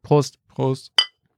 Prost. Prost.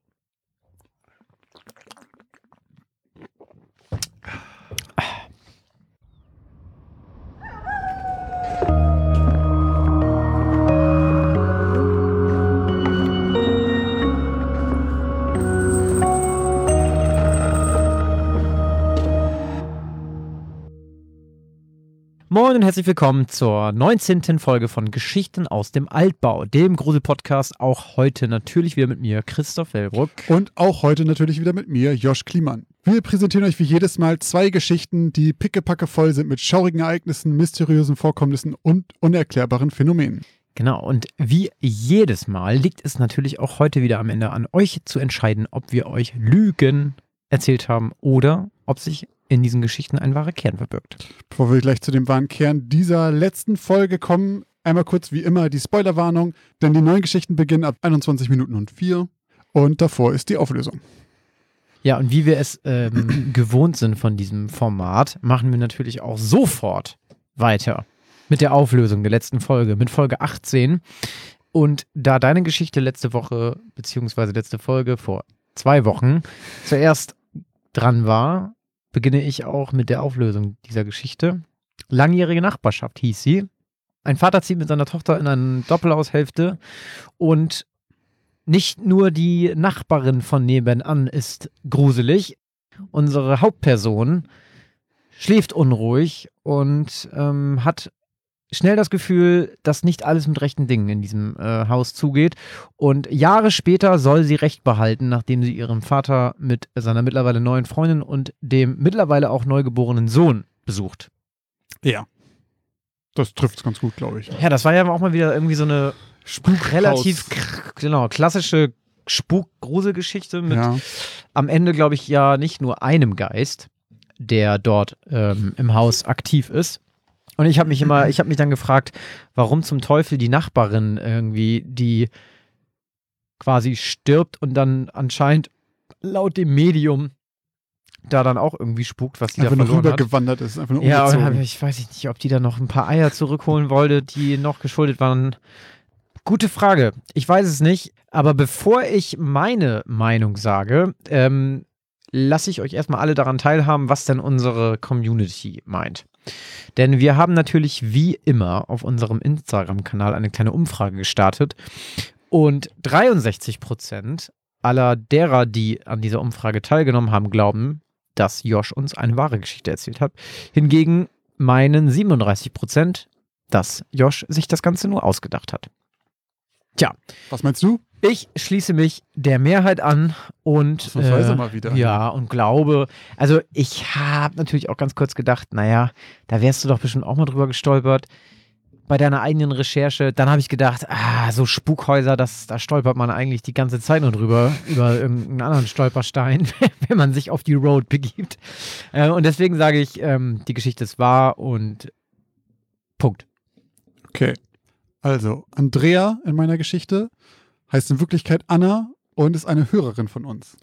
Moin und herzlich willkommen zur 19. Folge von Geschichten aus dem Altbau, dem Grusel-Podcast. Auch heute natürlich wieder mit mir, Christoph Wellbruck. Und auch heute natürlich wieder mit mir, Josh Kliemann. Wir präsentieren euch wie jedes Mal 2 Geschichten, die pickepacke voll sind mit schaurigen Ereignissen, mysteriösen Vorkommnissen und unerklärbaren Phänomenen. Genau, und wie jedes Mal liegt es natürlich auch heute wieder am Ende an euch zu entscheiden, ob wir euch Lügen erzählt haben oder ob sich in diesen Geschichten ein wahrer Kern verbirgt. Bevor wir gleich zu dem wahren Kern dieser letzten Folge kommen, einmal kurz wie immer die Spoilerwarnung, denn die neuen Geschichten beginnen ab 21 Minuten und 4 und davor ist die Auflösung. Ja, und wie wir es gewohnt sind von diesem Format, machen wir natürlich auch sofort weiter mit der Auflösung der letzten Folge, mit Folge 18. Und da deine Geschichte letzte Woche, beziehungsweise letzte Folge vor 2 Wochen zuerst dran war, beginne ich auch mit der Auflösung dieser Geschichte. Langjährige Nachbarschaft hieß sie. Ein Vater zieht mit seiner Tochter in eine Doppelhaushälfte und nicht nur die Nachbarin von nebenan ist gruselig. Unsere Hauptperson schläft unruhig und hat schnell das Gefühl, dass nicht alles mit rechten Dingen in diesem Haus zugeht. Und Jahre später soll sie Recht behalten, nachdem sie ihren Vater mit seiner mittlerweile neuen Freundin und dem mittlerweile auch neugeborenen Sohn besucht. Ja, das trifft es ganz gut, glaube ich. Ja, das war ja auch mal wieder irgendwie so eine relativ klassische Spuk-Grusel-Geschichte mit am Ende, glaube ich, ja nicht nur einem Geist, der dort im Haus aktiv ist. Und ich habe mich dann gefragt, warum zum Teufel die Nachbarin irgendwie, die quasi stirbt und dann anscheinend laut dem Medium da dann auch irgendwie spukt, was die einfach da verloren nur hat. rübergewandert ist, einfach nur Ja, umgezogen. und ich weiß nicht, ob die da noch ein paar Eier zurückholen wollte, die noch geschuldet waren. Gute Frage. Ich weiß es nicht. Aber bevor ich meine Meinung sage, lasse ich euch erstmal alle daran teilhaben, was denn unsere Community meint. Denn wir haben natürlich wie immer auf unserem Instagram-Kanal eine kleine Umfrage gestartet und 63% aller derer, die an dieser Umfrage teilgenommen haben, glauben, dass Josh uns eine wahre Geschichte erzählt hat. Hingegen meinen 37%, dass Josh sich das Ganze nur ausgedacht hat. Tja. Was meinst du? Ich schließe mich der Mehrheit an und mal wieder. Ja, und glaube, also ich habe natürlich auch ganz kurz gedacht, naja, da wärst du doch bestimmt auch mal drüber gestolpert bei deiner eigenen Recherche. Dann habe ich gedacht, so Spukhäuser, da stolpert man eigentlich die ganze Zeit nur drüber, über irgendeinen anderen Stolperstein, wenn man sich auf die Road begibt. Und deswegen sage ich, die Geschichte ist wahr und Punkt. Okay, also Andrea in meiner Geschichte heißt in Wirklichkeit Anna und ist eine Hörerin von uns.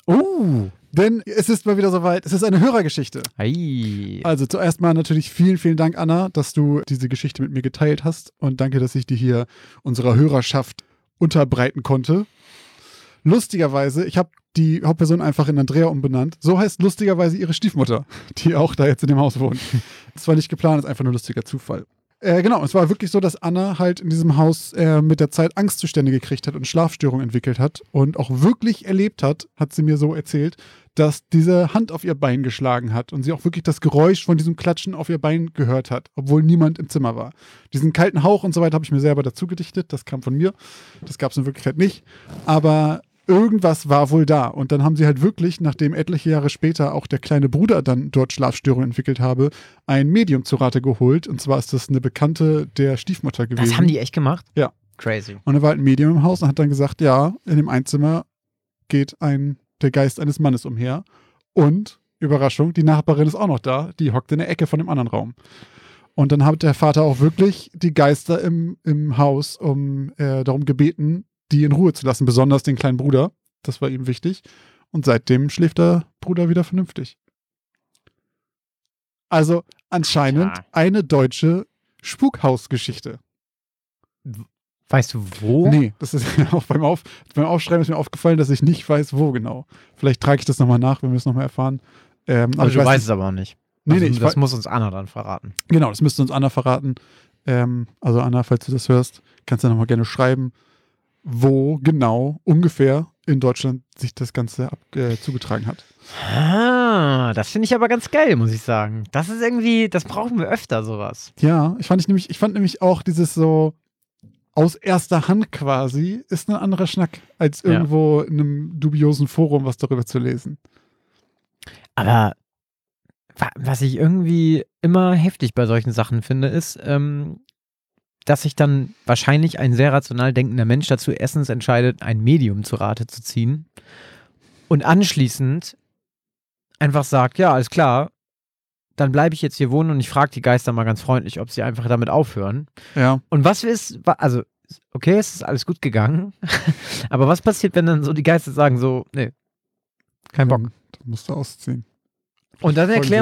Denn es ist mal wieder soweit, es ist eine Hörergeschichte. Hey. Also zuerst mal natürlich vielen, vielen Dank, Anna, dass du diese Geschichte mit mir geteilt hast und danke, dass ich die hier unserer Hörerschaft unterbreiten konnte. Lustigerweise, ich habe die Hauptperson einfach in Andrea umbenannt. So heißt lustigerweise ihre Stiefmutter, die auch da jetzt in dem Haus wohnt. Das war nicht geplant, das ist einfach nur lustiger Zufall. Genau, es war wirklich so, dass Anna halt in diesem Haus mit der Zeit Angstzustände gekriegt hat und Schlafstörungen entwickelt hat und auch wirklich erlebt hat sie mir so erzählt, dass diese Hand auf ihr Bein geschlagen hat und sie auch wirklich das Geräusch von diesem Klatschen auf ihr Bein gehört hat, obwohl niemand im Zimmer war. Diesen kalten Hauch und so weiter habe ich mir selber dazu gedichtet, das kam von mir, das gab es in Wirklichkeit nicht, aber irgendwas war wohl da. Und dann haben sie halt wirklich, nachdem etliche Jahre später auch der kleine Bruder dann dort Schlafstörungen entwickelt habe, ein Medium zu Rate geholt. Und zwar ist das eine Bekannte der Stiefmutter gewesen. Das haben die echt gemacht? Ja. Crazy. Und er war halt ein Medium im Haus und hat dann gesagt, ja, in dem Einzimmer geht der Geist eines Mannes umher. Und, Überraschung, die Nachbarin ist auch noch da. Die hockt in der Ecke von dem anderen Raum. Und dann hat der Vater auch wirklich die Geister im Haus darum gebeten, die in Ruhe zu lassen, besonders den kleinen Bruder. Das war ihm wichtig. Und seitdem schläft der Bruder wieder vernünftig. Also anscheinend eine deutsche Spukhausgeschichte. Weißt du wo? Nee, das ist auch beim Aufschreiben ist mir aufgefallen, dass ich nicht weiß, wo genau. Vielleicht trage ich das nochmal nach, wenn wir es nochmal erfahren. Aber Also du weißt es aber auch nicht. Nee, Also, nee, das muss uns Anna dann verraten. Genau, das müsste uns Anna verraten. Also Anna, falls du das hörst, kannst du nochmal gerne schreiben, wo genau ungefähr in Deutschland sich das Ganze zugetragen hat. Das finde ich aber ganz geil, muss ich sagen. Das ist irgendwie, das brauchen wir öfter, sowas. Ja, ich fand nämlich auch dieses so aus erster Hand quasi ist ein anderer Schnack, als irgendwo in einem dubiosen Forum was darüber zu lesen. Aber was ich irgendwie immer heftig bei solchen Sachen finde, ist, dass sich dann wahrscheinlich ein sehr rational denkender Mensch dazu erstens entscheidet, ein Medium zu Rate zu ziehen und anschließend einfach sagt, ja, alles klar, dann bleibe ich jetzt hier wohnen und ich frage die Geister mal ganz freundlich, ob sie einfach damit aufhören. Ja. Und was ist, also, okay, es ist alles gut gegangen, aber was passiert, wenn dann so die Geister sagen so, nee, kein Bock. Dann musst du ausziehen. Und dann erklär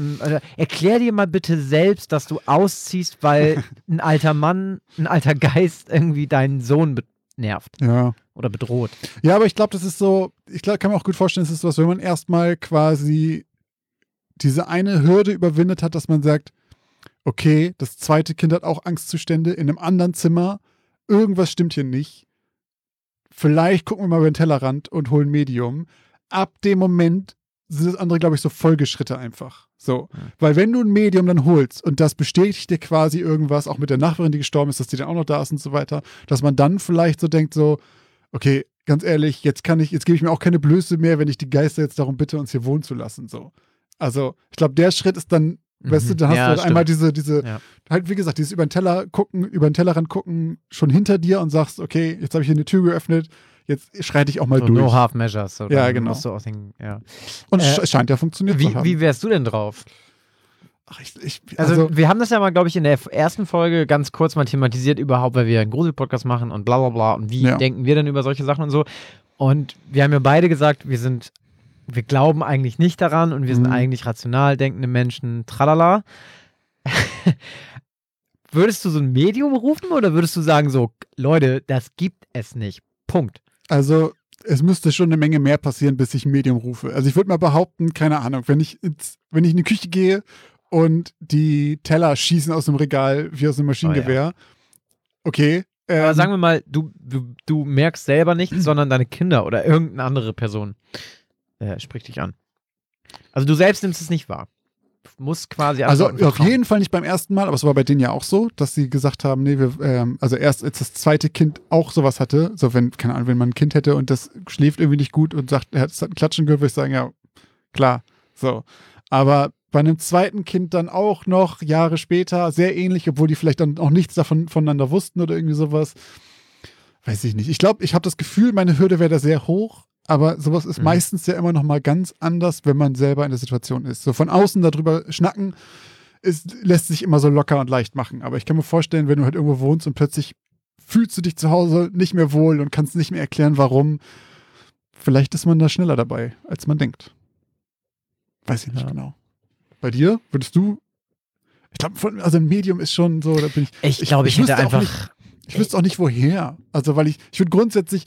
dir mal bitte selbst, dass du ausziehst, weil ein alter Mann, ein alter Geist irgendwie deinen Sohn nervt. Ja. Oder bedroht. Ja, aber ich glaube, das ist so, kann mir auch gut vorstellen, es ist sowas, wenn man erstmal quasi diese eine Hürde überwindet hat, dass man sagt, okay, das zweite Kind hat auch Angstzustände in einem anderen Zimmer, irgendwas stimmt hier nicht. Vielleicht gucken wir mal über den Tellerrand und holen Medium. Ab dem Moment sind das andere, glaube ich, so Folgeschritte einfach. So. Ja. Weil wenn du ein Medium dann holst und das bestätigt dir quasi irgendwas, auch mit der Nachbarin, die gestorben ist, dass die dann auch noch da ist und so weiter, dass man dann vielleicht so denkt, so, okay, ganz ehrlich, jetzt gebe ich mir auch keine Blöße mehr, wenn ich die Geister jetzt darum bitte, uns hier wohnen zu lassen. So. Also, ich glaube, der Schritt ist dann, weißt du, dann hast du halt einmal diese, halt wie gesagt, dieses über den Tellerrand gucken, schon hinter dir und sagst, okay, jetzt habe ich hier eine Tür geöffnet, jetzt schreite ich auch mal so durch. No half measures. Oder ja, genau. Musst du auch denken, ja. Und es scheint ja funktioniert zu haben. Wie wärst du denn drauf? Ach, also, wir haben das ja mal, glaube ich, in der ersten Folge ganz kurz mal thematisiert überhaupt, weil wir einen Grusel-Podcast machen und bla bla bla und wie denken wir denn über solche Sachen und so. Und wir haben ja beide gesagt, wir glauben eigentlich nicht daran und wir sind eigentlich rational denkende Menschen, tralala. Würdest du so ein Medium rufen oder würdest du sagen so, Leute, das gibt es nicht. Punkt. Also, es müsste schon eine Menge mehr passieren, bis ich ein Medium rufe. Also, ich würde mal behaupten, keine Ahnung, wenn ich in die Küche gehe und die Teller schießen aus dem Regal wie aus einem Maschinengewehr. Okay. Aber sagen wir mal, du merkst selber nicht, sondern deine Kinder oder irgendeine andere Person spricht dich an. Also du selbst nimmst es nicht wahr. Du musst quasi also auf jeden Fall nicht beim ersten Mal, aber es war bei denen ja auch so, dass sie gesagt haben, nee, also erst als das zweite Kind auch sowas hatte, so wenn man ein Kind hätte und das schläft irgendwie nicht gut und sagt, er hat ein Klatschen gehört, würde ich sagen, ja, klar, so. Aber bei einem zweiten Kind dann auch noch Jahre später sehr ähnlich, obwohl die vielleicht dann auch nichts davon voneinander wussten oder irgendwie sowas. Weiß ich nicht. Ich glaube, ich habe das Gefühl, meine Hürde wäre da sehr hoch, aber sowas ist meistens ja immer noch mal ganz anders, wenn man selber in der Situation ist. So von außen darüber schnacken, lässt sich immer so locker und leicht machen. Aber ich kann mir vorstellen, wenn du halt irgendwo wohnst und plötzlich fühlst du dich zu Hause nicht mehr wohl und kannst nicht mehr erklären, warum, vielleicht ist man da schneller dabei, als man denkt. Weiß ich nicht genau. Bei dir? Würdest du? Ich glaube, also ein Medium ist schon so, da bin ich. Ich glaube, ich hätte einfach. Ich wüsste auch nicht, woher. Also, weil ich würde grundsätzlich,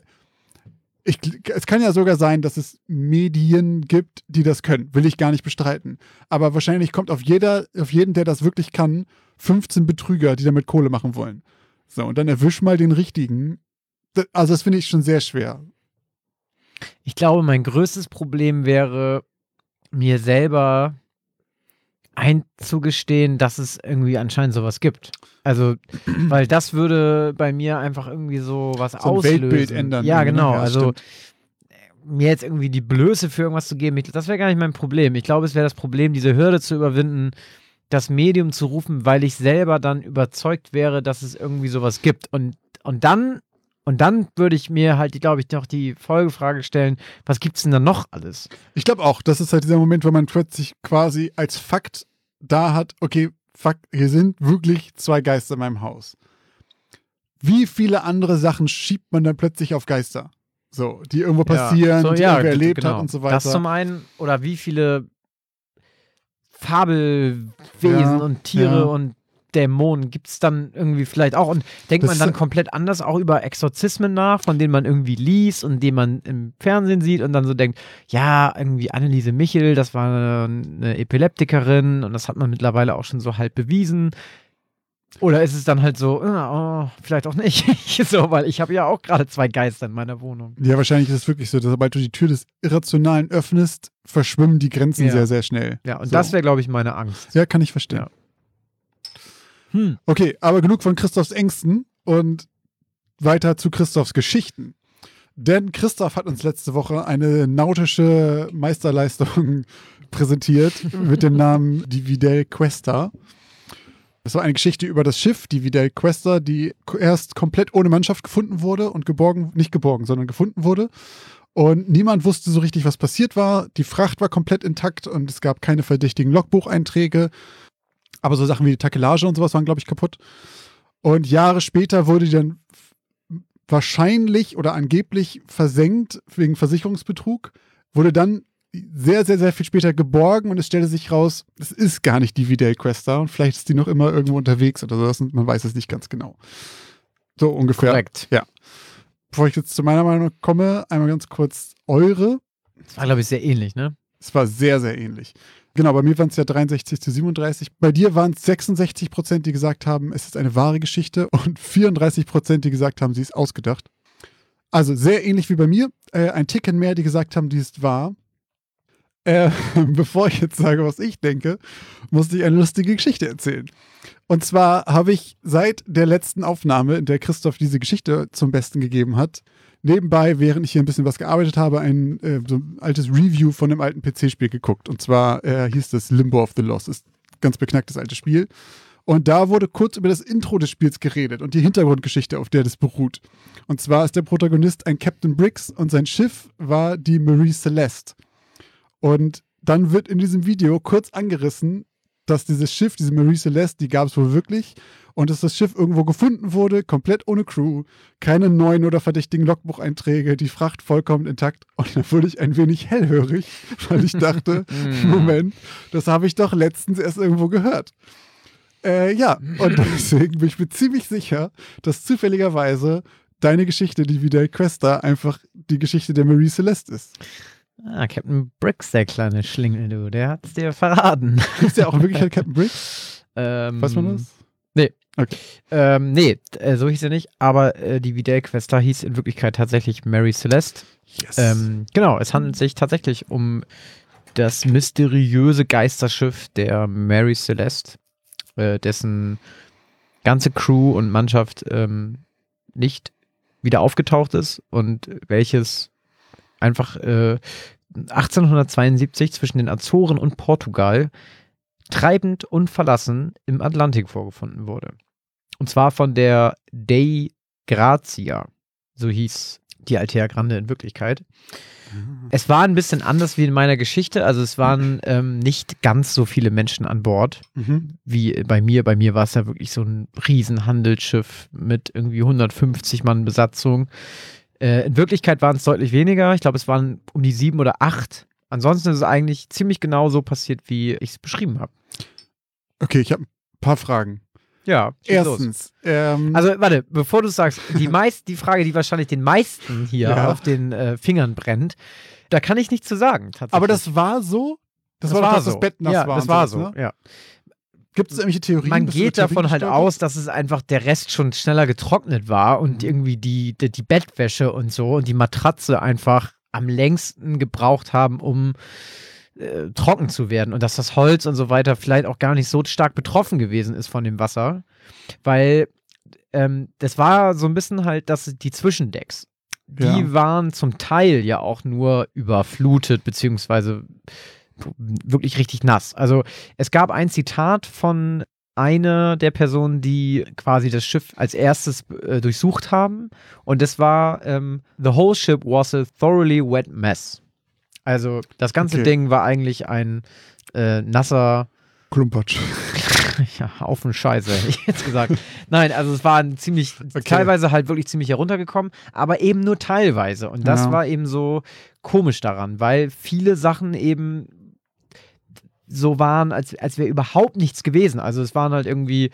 es kann ja sogar sein, dass es Medien gibt, die das können. Will ich gar nicht bestreiten. Aber wahrscheinlich kommt auf jeden, der das wirklich kann, 15 Betrüger, die damit Kohle machen wollen. So, und dann erwisch mal den richtigen. Also, das finde ich schon sehr schwer. Ich glaube, mein größtes Problem wäre, mir selber einzugestehen, dass es irgendwie anscheinend sowas gibt. Also, weil das würde bei mir einfach irgendwie so was auslösen. Weltbild ändern. Ja, genau. Ja, also mir jetzt irgendwie die Blöße für irgendwas zu geben, das wäre gar nicht mein Problem. Ich glaube, es wäre das Problem, diese Hürde zu überwinden, das Medium zu rufen, weil ich selber dann überzeugt wäre, dass es irgendwie sowas gibt. Und dann würde ich mir halt, glaube ich, noch die Folgefrage stellen, was gibt's denn da noch alles? Ich glaube auch, das ist halt dieser Moment, wo man plötzlich quasi als Fakt da hat, okay, Fakt, hier sind wirklich 2 Geister in meinem Haus. Wie viele andere Sachen schiebt man dann plötzlich auf Geister? So, die irgendwo passieren, die irgendwer erlebt hat und so weiter. Das zum einen, oder wie viele Fabelwesen und Tiere und Dämonen gibt es dann irgendwie vielleicht auch. Und denkt man dann komplett anders auch über Exorzismen nach, von denen man irgendwie liest und die man im Fernsehen sieht und dann so denkt, ja, irgendwie Anneliese Michel, das war eine Epileptikerin und das hat man mittlerweile auch schon so halb bewiesen. Oder ist es dann halt so, vielleicht auch nicht, so, weil ich habe ja auch gerade 2 Geister in meiner Wohnung. Ja, wahrscheinlich ist es wirklich so, dass sobald du die Tür des Irrationalen öffnest, verschwimmen die Grenzen sehr, sehr schnell. Ja, und das wäre, glaube ich, meine Angst. Ja, kann ich verstehen. Ja. Okay, aber genug von Christophs Ängsten und weiter zu Christophs Geschichten. Denn Christoph hat uns letzte Woche eine nautische Meisterleistung präsentiert mit dem Namen die Videl Questa. Das war eine Geschichte über das Schiff, die Videl Questa, die erst komplett ohne Mannschaft gefunden wurde und sondern gefunden wurde. Und niemand wusste so richtig, was passiert war. Die Fracht war komplett intakt und es gab keine verdächtigen Logbucheinträge. Aber so Sachen wie die Takelage und sowas waren, glaube ich, kaputt. Und Jahre später wurde die dann wahrscheinlich oder angeblich versenkt wegen Versicherungsbetrug, wurde dann sehr, sehr, sehr viel später geborgen und es stellte sich raus, es ist gar nicht die Videl Questa und vielleicht ist die noch immer irgendwo unterwegs oder sowas und man weiß es nicht ganz genau. So ungefähr. Korrekt. Ja. Bevor ich jetzt zu meiner Meinung komme, einmal ganz kurz eure. Das war, glaube ich, sehr ähnlich, ne? Es war sehr, sehr ähnlich. Genau, bei mir waren es ja 63-37. Bei dir waren es 66%, die gesagt haben, es ist eine wahre Geschichte und 34%, die gesagt haben, sie ist ausgedacht. Also sehr ähnlich wie bei mir. Ein Ticken mehr, die gesagt haben, die ist wahr. Bevor ich jetzt sage, was ich denke, musste ich eine lustige Geschichte erzählen. Und zwar habe ich seit der letzten Aufnahme, in der Christoph diese Geschichte zum Besten gegeben hat, nebenbei, während ich hier ein bisschen was gearbeitet habe, so ein altes Review von einem alten PC-Spiel geguckt. Und zwar hieß das Limbo of the Lost. Ist ein ganz beknacktes altes Spiel. Und da wurde kurz über das Intro des Spiels geredet und die Hintergrundgeschichte, auf der das beruht. Und zwar ist der Protagonist ein Captain Briggs und sein Schiff war die Marie Celeste. Und dann wird in diesem Video kurz angerissen, dass dieses Schiff, diese Marie Celeste, die gab es wohl wirklich und dass das Schiff irgendwo gefunden wurde, komplett ohne Crew, keine neuen oder verdächtigen Logbucheinträge, die Fracht vollkommen intakt. Und dann wurde ich ein wenig hellhörig, weil ich dachte, Moment, das habe ich doch letztens erst irgendwo gehört. Ja, und deswegen bin ich mir ziemlich sicher, dass zufälligerweise deine Geschichte, die Videl Questa, einfach die Geschichte der Marie Celeste ist. Ah, Captain Briggs, der kleine Schlingel, du, der hat's dir verraten. Ist der auch in Wirklichkeit Captain Briggs? Weiß man das? Nee. Okay. Nee, so hieß er nicht, aber die Videl Questa hieß in Wirklichkeit tatsächlich Marie Celeste. Yes. Genau, es handelt sich tatsächlich um das mysteriöse Geisterschiff der Marie Celeste, dessen ganze Crew und Mannschaft nicht wieder aufgetaucht ist und welches einfach 1872 zwischen den Azoren und Portugal treibend und verlassen im Atlantik vorgefunden wurde. Und zwar von der Dei Grazia, so hieß die Altea Grande in Wirklichkeit. Es war ein bisschen anders wie in meiner Geschichte, also es waren nicht ganz so viele Menschen an Bord wie bei mir. Bei mir war es ja wirklich so ein Riesenhandelsschiff mit irgendwie 150 Mann Besatzung. In Wirklichkeit waren es deutlich weniger. Ich glaube, es waren um die 7 oder 8. Ansonsten ist es eigentlich ziemlich genau so passiert, wie ich es beschrieben habe. Okay, ich habe ein paar Fragen. Ja, erstens. Also, warte, bevor du sagst, die Frage, die wahrscheinlich den meisten hier auf den Fingern brennt, da kann ich nichts zu sagen, tatsächlich. Aber das war so? Das war doch, dass das Bett nass war. Das war so, ne? Ja. Gibt es irgendwelche Theorien? Man geht davon halt aus, dass es einfach der Rest schon schneller getrocknet war und irgendwie die Bettwäsche und so und die Matratze einfach am längsten gebraucht haben, um trocken zu werden und dass das Holz und so weiter vielleicht auch gar nicht so stark betroffen gewesen ist von dem Wasser, weil das war so ein bisschen halt, dass die Zwischendecks, die waren zum Teil ja auch nur überflutet, beziehungsweise wirklich richtig nass. Also es gab ein Zitat von einer der Personen, die quasi das Schiff als erstes durchsucht haben und das war The whole ship was a thoroughly wet mess. Also das ganze Ding war eigentlich ein nasser Klumpatsch. Ja, auf den Scheiße, hätte ich jetzt gesagt. Nein, also es war teilweise halt wirklich ziemlich heruntergekommen, aber eben nur teilweise. Und das war eben so komisch daran, weil viele Sachen eben so waren, als wäre überhaupt nichts gewesen. Also es waren halt irgendwie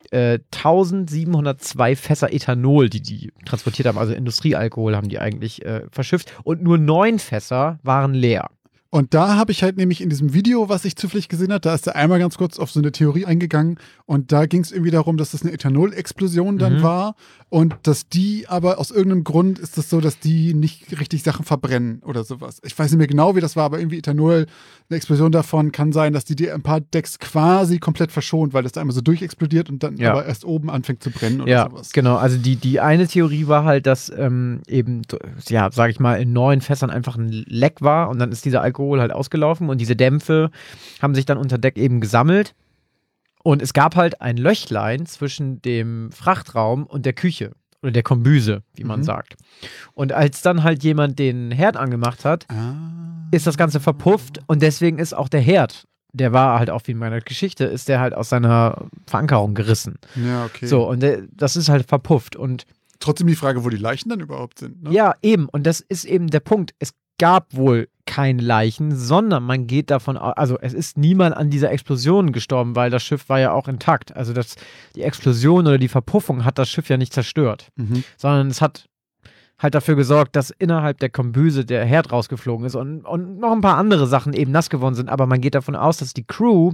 1702 Fässer Ethanol, die transportiert haben, also Industriealkohol haben die eigentlich verschifft und nur 9 Fässer waren leer. Und da habe ich halt nämlich in diesem Video, was ich zufällig gesehen habe, da ist er einmal ganz kurz auf so eine Theorie eingegangen und da ging es irgendwie darum, dass das eine Ethanolexplosion dann war und dass die aber aus irgendeinem Grund ist das so, dass die nicht richtig Sachen verbrennen oder sowas. Ich weiß nicht mehr genau, wie das war, aber irgendwie Ethanol, eine Explosion davon kann sein, dass die ein paar Decks quasi komplett verschont, weil das da einmal so durchexplodiert und dann aber erst oben anfängt zu brennen oder sowas. Genau. Also die eine Theorie war halt, dass eben, ja, sag ich mal, in 9 Fässern einfach ein Leck war und dann ist dieser Alkohol halt ausgelaufen und diese Dämpfe haben sich dann unter Deck eben gesammelt und es gab halt ein Löchlein zwischen dem Frachtraum und der Küche oder der Kombüse, wie man sagt. Und als dann halt jemand den Herd angemacht hat, ist das Ganze verpufft und deswegen ist auch der Herd, der war halt auch wie in meiner Geschichte, ist der halt aus seiner Verankerung gerissen. Ja, okay. So, und das ist halt verpufft und trotzdem die Frage, wo die Leichen dann überhaupt sind. Ne? Ja, eben. Und das ist eben der Punkt. Es gab wohl keine Leichen, sondern man geht davon aus, also es ist niemand an dieser Explosion gestorben, weil das Schiff war ja auch intakt. Also die Explosion oder die Verpuffung hat das Schiff ja nicht zerstört, sondern es hat halt dafür gesorgt, dass innerhalb der Kombüse der Herd rausgeflogen ist und noch ein paar andere Sachen eben nass geworden sind. Aber man geht davon aus, dass die Crew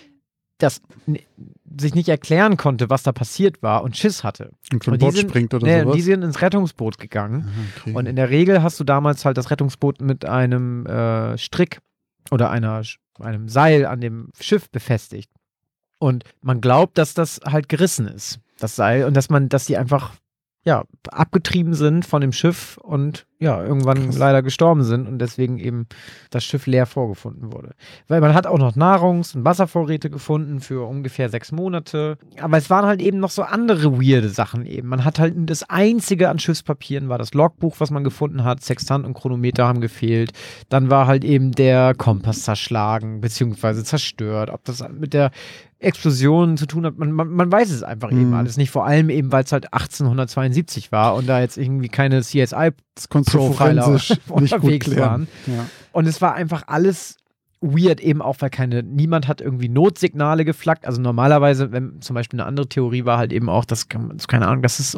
das sich nicht erklären konnte, was da passiert war und Schiss hatte. Und vom Boot springt oder sowas? Die sind ins Rettungsboot gegangen. Okay. Und in der Regel hast du damals halt das Rettungsboot mit einem Strick oder einem Seil an dem Schiff befestigt. Und man glaubt, dass das halt gerissen ist, das Seil, und dass die einfach abgetrieben sind von dem Schiff und irgendwann leider gestorben sind und deswegen eben das Schiff leer vorgefunden wurde. Weil man hat auch noch Nahrungs- und Wasservorräte gefunden für ungefähr 6 Monate. Aber es waren halt eben noch so andere weirde Sachen eben. Man hat halt das Einzige an Schiffspapieren war das Logbuch, was man gefunden hat. Sextant und Chronometer haben gefehlt. Dann war halt eben der Kompass zerschlagen bzw. zerstört. Ob das mit der Explosion zu tun hat, man weiß es einfach eben alles nicht. Vor allem eben, weil es halt 1872 war und da jetzt irgendwie keine CSI-Profiler unterwegs waren. Ja. Und es war einfach alles weird eben auch, weil niemand hat irgendwie Notsignale geflaggt. Also normalerweise, wenn zum Beispiel eine andere Theorie war halt eben auch, keine Ahnung, dass es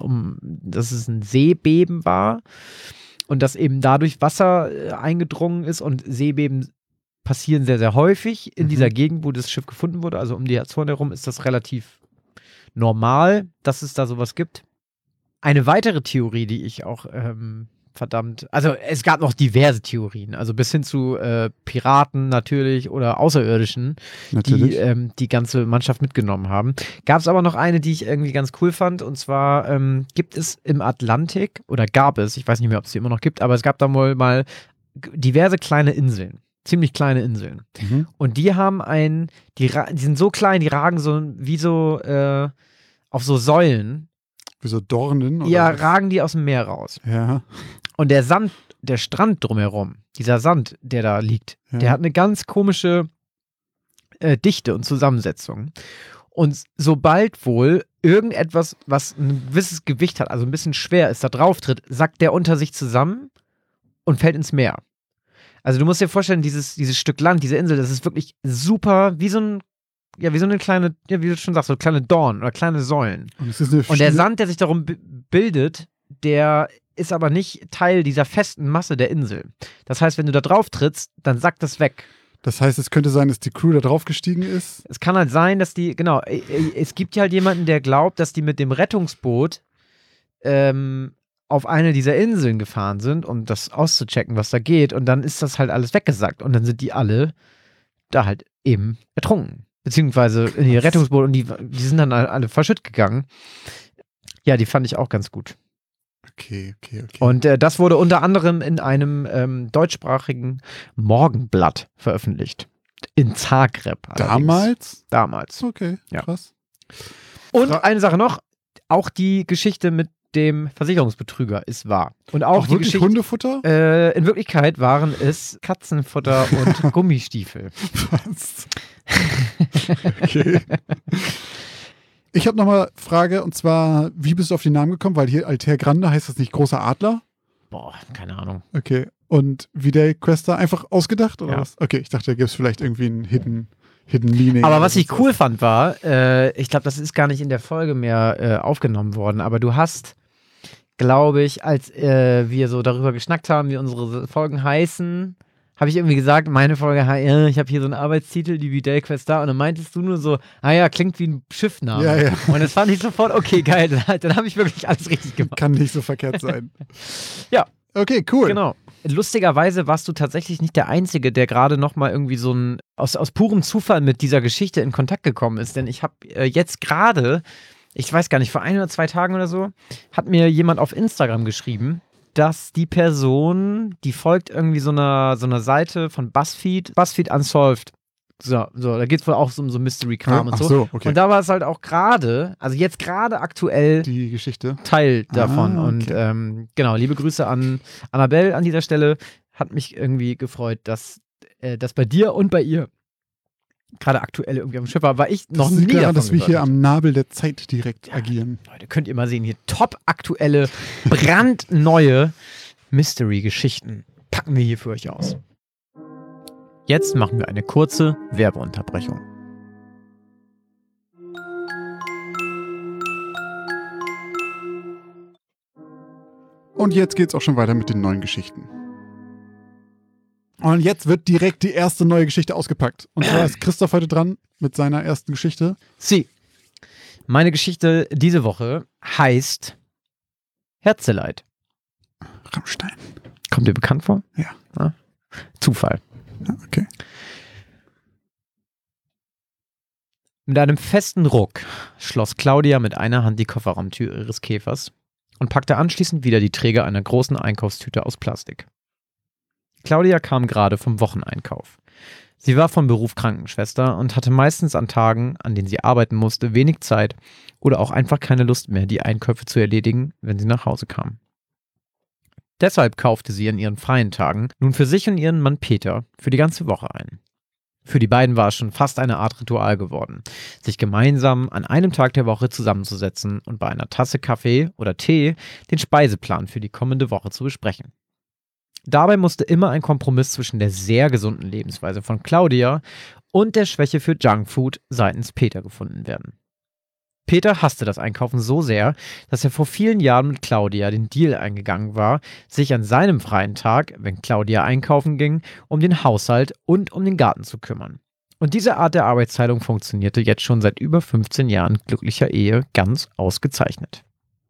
ein Seebeben war und dass eben dadurch Wasser eingedrungen ist und Seebeben passieren sehr, sehr häufig in dieser Gegend, wo das Schiff gefunden wurde. Also um die Azoren herum ist das relativ normal, dass es da sowas gibt. Eine weitere Theorie, die ich auch also es gab noch diverse Theorien, also bis hin zu Piraten natürlich oder Außerirdischen, die ganze Mannschaft mitgenommen haben. Gab es aber noch eine, die ich irgendwie ganz cool fand, und zwar gibt es im Atlantik, oder gab es, ich weiß nicht mehr, ob es die immer noch gibt, aber es gab da wohl mal diverse kleine Inseln. Ziemlich kleine Inseln. Und die haben die sind so klein, die ragen so wie so auf so Säulen. Wie so Dornen? Oder ja, was? ragen die aus dem Meer raus. Ja. Und der Strand drumherum, dieser Sand, der da liegt, der hat eine ganz komische Dichte und Zusammensetzung. Und sobald wohl irgendetwas, was ein gewisses Gewicht hat, also ein bisschen schwer ist, da drauf tritt, sackt der unter sich zusammen und fällt ins Meer. Also du musst dir vorstellen, dieses Stück Land, diese Insel, das ist wirklich super, wie so eine kleine, wie du schon sagst, so kleine Dornen oder kleine Säulen. Und der Sand, der sich darum bildet, der ist aber nicht Teil dieser festen Masse der Insel. Das heißt, wenn du da drauf trittst, dann sackt das weg. Das heißt, es könnte sein, dass die Crew da drauf gestiegen ist? Es kann halt sein, dass es gibt ja halt jemanden, der glaubt, dass die mit dem Rettungsboot auf eine dieser Inseln gefahren sind, um das auszuchecken, was da geht, und dann ist das halt alles weggesackt und dann sind die alle da halt eben ertrunken, beziehungsweise in ihr Rettungsboot, und die sind dann alle verschütt gegangen. Ja, die fand ich auch ganz gut. Okay. Und das wurde unter anderem in einem deutschsprachigen Morgenblatt veröffentlicht. In Zagreb. Damals? Damals. Okay, ja. Krass. Und eine Sache noch, auch die Geschichte mit dem Versicherungsbetrüger ist wahr. Und auch die wirklich Geschichte, Hundefutter? In Wirklichkeit waren es Katzenfutter und Gummistiefel. Was? Okay. Ich habe nochmal eine Frage, und zwar, wie bist du auf den Namen gekommen? Weil hier Altair Grande, heißt das nicht großer Adler? Boah, keine Ahnung. Okay. Und wie der Quester einfach ausgedacht oder Ja. was? Okay, ich dachte, da gibt es vielleicht irgendwie einen Hidden Hidden Meaning. Aber was ich cool fand war, ich glaube, das ist gar nicht in der Folge mehr aufgenommen worden, aber du hast, glaube ich, als wir so darüber geschnackt haben, wie unsere Folgen heißen, habe ich irgendwie gesagt, meine Folge, ich habe hier so einen Arbeitstitel, die Videl Quest da, und dann meintest du nur so, klingt wie ein Schiffname. Ja. Und das fand ich sofort, okay, geil, dann habe ich wirklich alles richtig gemacht. Kann nicht so verkehrt sein. Ja. Okay, cool. Genau. Lustigerweise warst du tatsächlich nicht der Einzige, der gerade nochmal irgendwie so aus purem Zufall mit dieser Geschichte in Kontakt gekommen ist, denn ich habe jetzt gerade, ich weiß gar nicht, vor 1 oder 2 Tagen oder so, hat mir jemand auf Instagram geschrieben, dass die Person, die folgt irgendwie so einer Seite von BuzzFeed Unsolved. So, da geht es wohl auch um so Mystery-Kram und so. Ach so, okay. Und da war es halt auch gerade, also jetzt gerade aktuell die Geschichte Teil davon. Okay. Und genau, liebe Grüße an Annabelle an dieser Stelle. Hat mich irgendwie gefreut, dass das bei dir und bei ihr gerade aktuell irgendwie am Schiff war, weil ich noch nie davon dass wir gehört hier hatte. am Nabel der Zeit direkt agieren. Leute, könnt ihr mal sehen, hier top aktuelle, brandneue Mystery-Geschichten packen wir hier für euch aus. Jetzt machen wir eine kurze Werbeunterbrechung. Und jetzt geht's auch schon weiter mit den neuen Geschichten. Und jetzt wird direkt die erste neue Geschichte ausgepackt. Und zwar ist Christoph heute dran mit seiner ersten Geschichte. Meine Geschichte diese Woche heißt Herzeleid. Rammstein. Kommt dir bekannt vor? Ja. Zufall. Ja, okay. Mit einem festen Ruck schloss Claudia mit einer Hand die Kofferraumtür ihres Käfers und packte anschließend wieder die Träger einer großen Einkaufstüte aus Plastik. Claudia kam gerade vom Wocheneinkauf. Sie war von Beruf Krankenschwester und hatte meistens an Tagen, an denen sie arbeiten musste, wenig Zeit oder auch einfach keine Lust mehr, die Einkäufe zu erledigen, wenn sie nach Hause kam. Deshalb kaufte sie an ihren freien Tagen nun für sich und ihren Mann Peter für die ganze Woche ein. Für die beiden war es schon fast eine Art Ritual geworden, sich gemeinsam an einem Tag der Woche zusammenzusetzen und bei einer Tasse Kaffee oder Tee den Speiseplan für die kommende Woche zu besprechen. Dabei musste immer ein Kompromiss zwischen der sehr gesunden Lebensweise von Claudia und der Schwäche für Junkfood seitens Peter gefunden werden. Peter hasste das Einkaufen so sehr, dass er vor vielen Jahren mit Claudia den Deal eingegangen war, sich an seinem freien Tag, wenn Claudia einkaufen ging, um den Haushalt und um den Garten zu kümmern. Und diese Art der Arbeitsteilung funktionierte jetzt schon seit über 15 Jahren glücklicher Ehe ganz ausgezeichnet.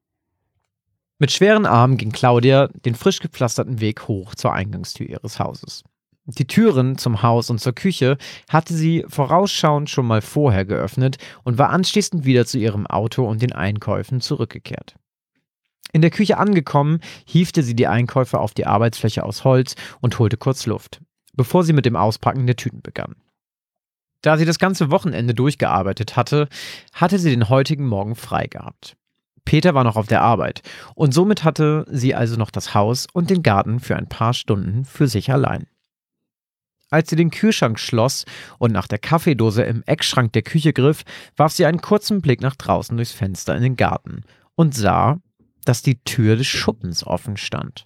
Mit schweren Armen ging Claudia den frisch gepflasterten Weg hoch zur Eingangstür ihres Hauses. Die Türen zum Haus und zur Küche hatte sie vorausschauend schon mal vorher geöffnet und war anschließend wieder zu ihrem Auto und den Einkäufen zurückgekehrt. In der Küche angekommen, hiefte sie die Einkäufe auf die Arbeitsfläche aus Holz und holte kurz Luft, bevor sie mit dem Auspacken der Tüten begann. Da sie das ganze Wochenende durchgearbeitet hatte, hatte sie den heutigen Morgen frei gehabt. Peter war noch auf der Arbeit und somit hatte sie also noch das Haus und den Garten für ein paar Stunden für sich allein. Als sie den Kühlschrank schloss und nach der Kaffeedose im Eckschrank der Küche griff, warf sie einen kurzen Blick nach draußen durchs Fenster in den Garten und sah, dass die Tür des Schuppens offen stand.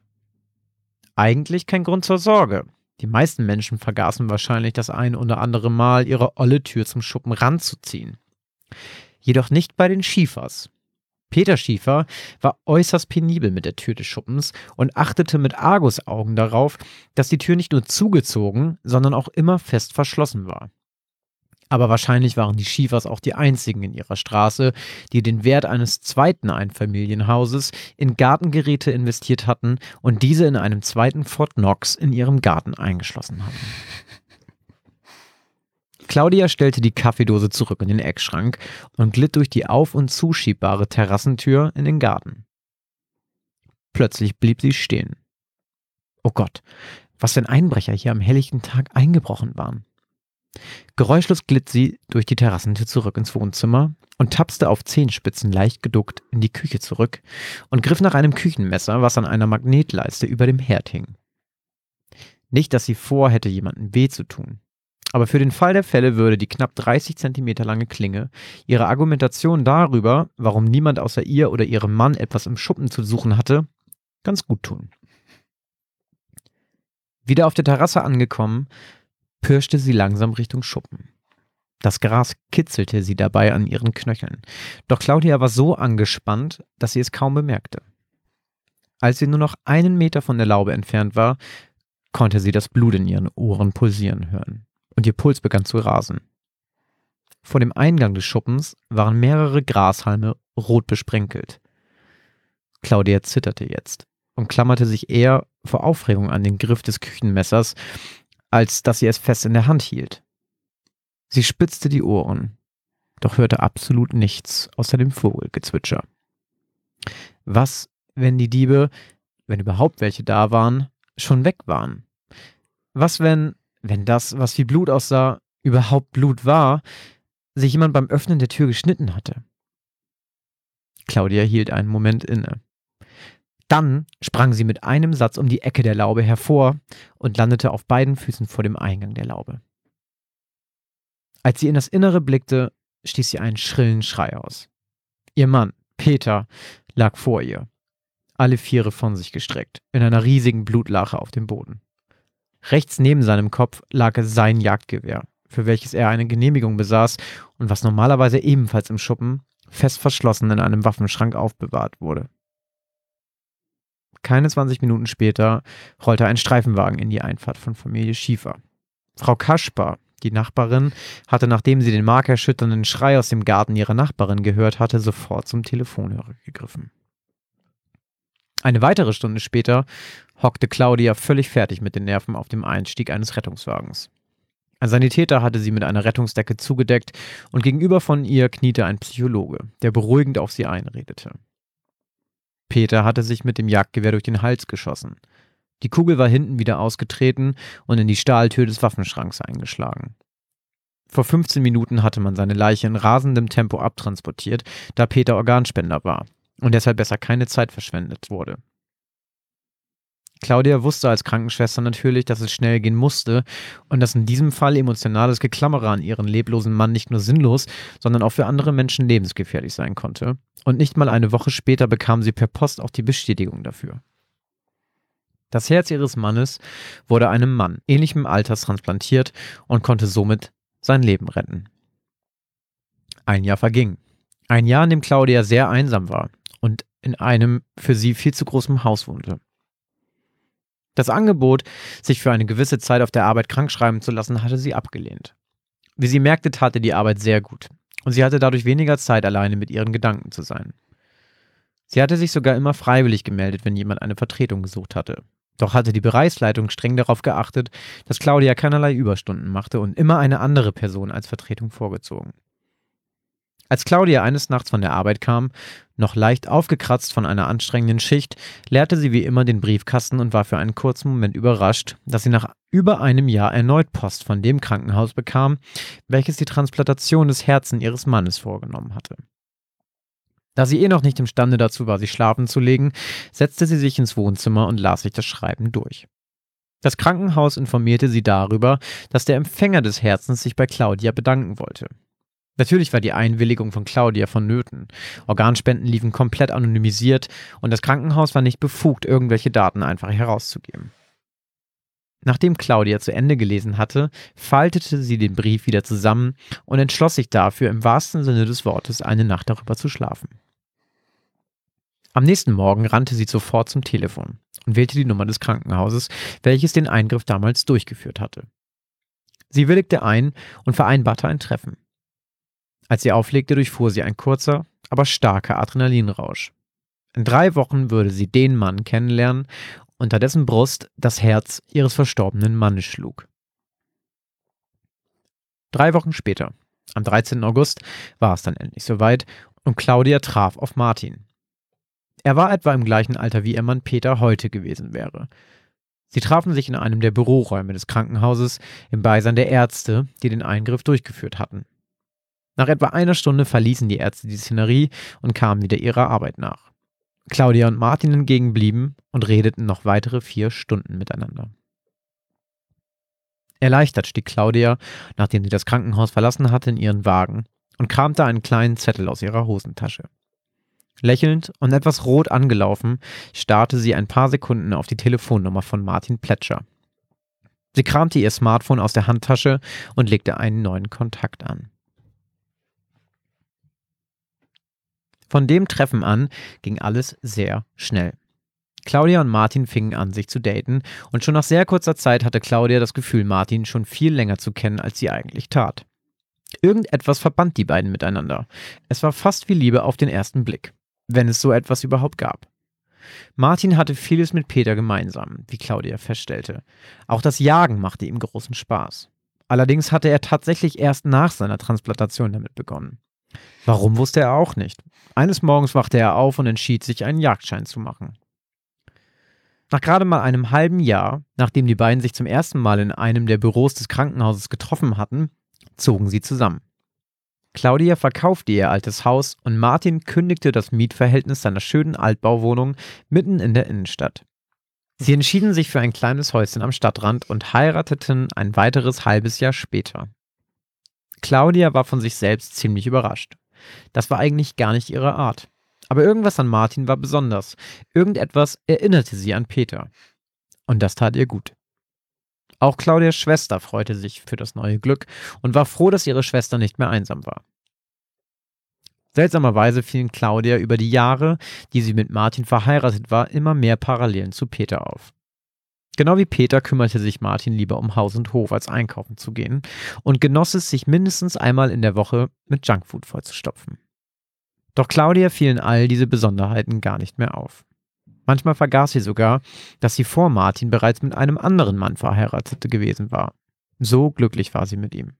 Eigentlich kein Grund zur Sorge. Die meisten Menschen vergaßen wahrscheinlich das ein oder andere Mal, ihre olle Tür zum Schuppen ranzuziehen. Jedoch nicht bei den Schiefers. Peter Schiefer war äußerst penibel mit der Tür des Schuppens und achtete mit Argusaugen darauf, dass die Tür nicht nur zugezogen, sondern auch immer fest verschlossen war. Aber wahrscheinlich waren die Schiefers auch die einzigen in ihrer Straße, die den Wert eines zweiten Einfamilienhauses in Gartengeräte investiert hatten und diese in einem zweiten Fort Knox in ihrem Garten eingeschlossen hatten. Claudia stellte die Kaffeedose zurück in den Eckschrank und glitt durch die auf- und zuschiebbare Terrassentür in den Garten. Plötzlich blieb sie stehen. Oh Gott, was für ein Einbrecher hier am helllichten Tag eingebrochen waren. Geräuschlos glitt sie durch die Terrassentür zurück ins Wohnzimmer und tapste auf Zehenspitzen leicht geduckt in die Küche zurück und griff nach einem Küchenmesser, was an einer Magnetleiste über dem Herd hing. Nicht, dass sie vorhätte, jemandem weh zu tun. Aber für den Fall der Fälle würde die knapp 30 Zentimeter lange Klinge ihre Argumentation darüber, warum niemand außer ihr oder ihrem Mann etwas im Schuppen zu suchen hatte, ganz gut tun. Wieder auf der Terrasse angekommen, pirschte sie langsam Richtung Schuppen. Das Gras kitzelte sie dabei an ihren Knöcheln. Doch Claudia war so angespannt, dass sie es kaum bemerkte. Als sie nur noch 1 Meter von der Laube entfernt war, konnte sie das Blut in ihren Ohren pulsieren hören. Und ihr Puls begann zu rasen. Vor dem Eingang des Schuppens waren mehrere Grashalme rot besprenkelt. Claudia zitterte jetzt und klammerte sich eher vor Aufregung an den Griff des Küchenmessers, als dass sie es fest in der Hand hielt. Sie spitzte die Ohren, doch hörte absolut nichts außer dem Vogelgezwitscher. Was, wenn die Diebe, wenn überhaupt welche da waren, schon weg waren? Was, wenn das, was wie Blut aussah, überhaupt Blut war, sich jemand beim Öffnen der Tür geschnitten hatte? Claudia hielt einen Moment inne. Dann sprang sie mit einem Satz um die Ecke der Laube hervor und landete auf beiden Füßen vor dem Eingang der Laube. Als sie in das Innere blickte, stieß sie einen schrillen Schrei aus. Ihr Mann, Peter, lag vor ihr, alle 4 von sich gestreckt, in einer riesigen Blutlache auf dem Boden. Rechts neben seinem Kopf lag sein Jagdgewehr, für welches er eine Genehmigung besaß und was normalerweise ebenfalls im Schuppen fest verschlossen in einem Waffenschrank aufbewahrt wurde. Keine 20 Minuten später rollte ein Streifenwagen in die Einfahrt von Familie Schiefer. Frau Kaspar, die Nachbarin, hatte, nachdem sie den markerschütternden Schrei aus dem Garten ihrer Nachbarin gehört hatte, sofort zum Telefonhörer gegriffen. Eine weitere Stunde später hockte Claudia völlig fertig mit den Nerven auf dem Einstieg eines Rettungswagens. Ein Sanitäter hatte sie mit einer Rettungsdecke zugedeckt und gegenüber von ihr kniete ein Psychologe, der beruhigend auf sie einredete. Peter hatte sich mit dem Jagdgewehr durch den Hals geschossen. Die Kugel war hinten wieder ausgetreten und in die Stahltür des Waffenschranks eingeschlagen. Vor 15 Minuten hatte man seine Leiche in rasendem Tempo abtransportiert, da Peter Organspender war und deshalb besser keine Zeit verschwendet wurde. Claudia wusste als Krankenschwester natürlich, dass es schnell gehen musste und dass in diesem Fall emotionales Geklammere an ihren leblosen Mann nicht nur sinnlos, sondern auch für andere Menschen lebensgefährlich sein konnte. Und nicht mal eine Woche später bekam sie per Post auch die Bestätigung dafür. Das Herz ihres Mannes wurde einem Mann ähnlichem Alters transplantiert und konnte somit sein Leben retten. 1 Jahr verging. Ein Jahr, in dem Claudia sehr einsam war und in einem für sie viel zu großen Haus wohnte. Das Angebot, sich für eine gewisse Zeit auf der Arbeit krankschreiben zu lassen, hatte sie abgelehnt. Wie sie merkte, tat ihr die Arbeit sehr gut und sie hatte dadurch weniger Zeit, alleine mit ihren Gedanken zu sein. Sie hatte sich sogar immer freiwillig gemeldet, wenn jemand eine Vertretung gesucht hatte. Doch hatte die Bereichsleitung streng darauf geachtet, dass Claudia keinerlei Überstunden machte und immer eine andere Person als Vertretung vorgezogen. Als Claudia eines Nachts von der Arbeit kam, noch leicht aufgekratzt von einer anstrengenden Schicht, leerte sie wie immer den Briefkasten und war für einen kurzen Moment überrascht, dass sie nach über einem Jahr erneut Post von dem Krankenhaus bekam, welches die Transplantation des Herzens ihres Mannes vorgenommen hatte. Da sie noch nicht imstande dazu war, sich schlafen zu legen, setzte sie sich ins Wohnzimmer und las sich das Schreiben durch. Das Krankenhaus informierte sie darüber, dass der Empfänger des Herzens sich bei Claudia bedanken wollte. Natürlich war die Einwilligung von Claudia vonnöten. Organspenden liefen komplett anonymisiert und das Krankenhaus war nicht befugt, irgendwelche Daten einfach herauszugeben. Nachdem Claudia zu Ende gelesen hatte, faltete sie den Brief wieder zusammen und entschloss sich dafür, im wahrsten Sinne des Wortes, eine Nacht darüber zu schlafen. Am nächsten Morgen rannte sie sofort zum Telefon und wählte die Nummer des Krankenhauses, welches den Eingriff damals durchgeführt hatte. Sie willigte ein und vereinbarte ein Treffen. Als sie auflegte, durchfuhr sie ein kurzer, aber starker Adrenalinrausch. In 3 Wochen würde sie den Mann kennenlernen, unter dessen Brust das Herz ihres verstorbenen Mannes schlug. 3 Wochen später, am 13. August, war es dann endlich soweit und Claudia traf auf Martin. Er war etwa im gleichen Alter wie ihr Mann Peter heute gewesen wäre. Sie trafen sich in einem der Büroräume des Krankenhauses im Beisein der Ärzte, die den Eingriff durchgeführt hatten. Nach etwa 1 Stunde verließen die Ärzte die Szenerie und kamen wieder ihrer Arbeit nach. Claudia und Martin hingegen blieben und redeten noch weitere 4 Stunden miteinander. Erleichtert stieg Claudia, nachdem sie das Krankenhaus verlassen hatte, in ihren Wagen und kramte einen kleinen Zettel aus ihrer Hosentasche. Lächelnd und etwas rot angelaufen, starrte sie ein paar Sekunden auf die Telefonnummer von Martin Pletscher. Sie kramte ihr Smartphone aus der Handtasche und legte einen neuen Kontakt an. Von dem Treffen an ging alles sehr schnell. Claudia und Martin fingen an, sich zu daten, und schon nach sehr kurzer Zeit hatte Claudia das Gefühl, Martin schon viel länger zu kennen, als sie eigentlich tat. Irgendetwas verband die beiden miteinander. Es war fast wie Liebe auf den ersten Blick, wenn es so etwas überhaupt gab. Martin hatte vieles mit Peter gemeinsam, wie Claudia feststellte. Auch das Jagen machte ihm großen Spaß. Allerdings hatte er tatsächlich erst nach seiner Transplantation damit begonnen. Warum, wusste er auch nicht. Eines Morgens wachte er auf und entschied sich, einen Jagdschein zu machen. Nach gerade mal einem halben Jahr, nachdem die beiden sich zum ersten Mal in einem der Büros des Krankenhauses getroffen hatten, zogen sie zusammen. Claudia verkaufte ihr altes Haus und Martin kündigte das Mietverhältnis seiner schönen Altbauwohnung mitten in der Innenstadt. Sie entschieden sich für ein kleines Häuschen am Stadtrand und heirateten ein weiteres halbes Jahr später. Claudia war von sich selbst ziemlich überrascht. Das war eigentlich gar nicht ihre Art. Aber irgendwas an Martin war besonders. Irgendetwas erinnerte sie an Peter. Und das tat ihr gut. Auch Claudias Schwester freute sich für das neue Glück und war froh, dass ihre Schwester nicht mehr einsam war. Seltsamerweise fielen Claudia über die Jahre, die sie mit Martin verheiratet war, immer mehr Parallelen zu Peter auf. Genau wie Peter kümmerte sich Martin lieber um Haus und Hof, als einkaufen zu gehen, und genoss es, sich mindestens einmal in der Woche mit Junkfood vollzustopfen. Doch Claudia fielen all diese Besonderheiten gar nicht mehr auf. Manchmal vergaß sie sogar, dass sie vor Martin bereits mit einem anderen Mann verheiratet gewesen war. So glücklich war sie mit ihm.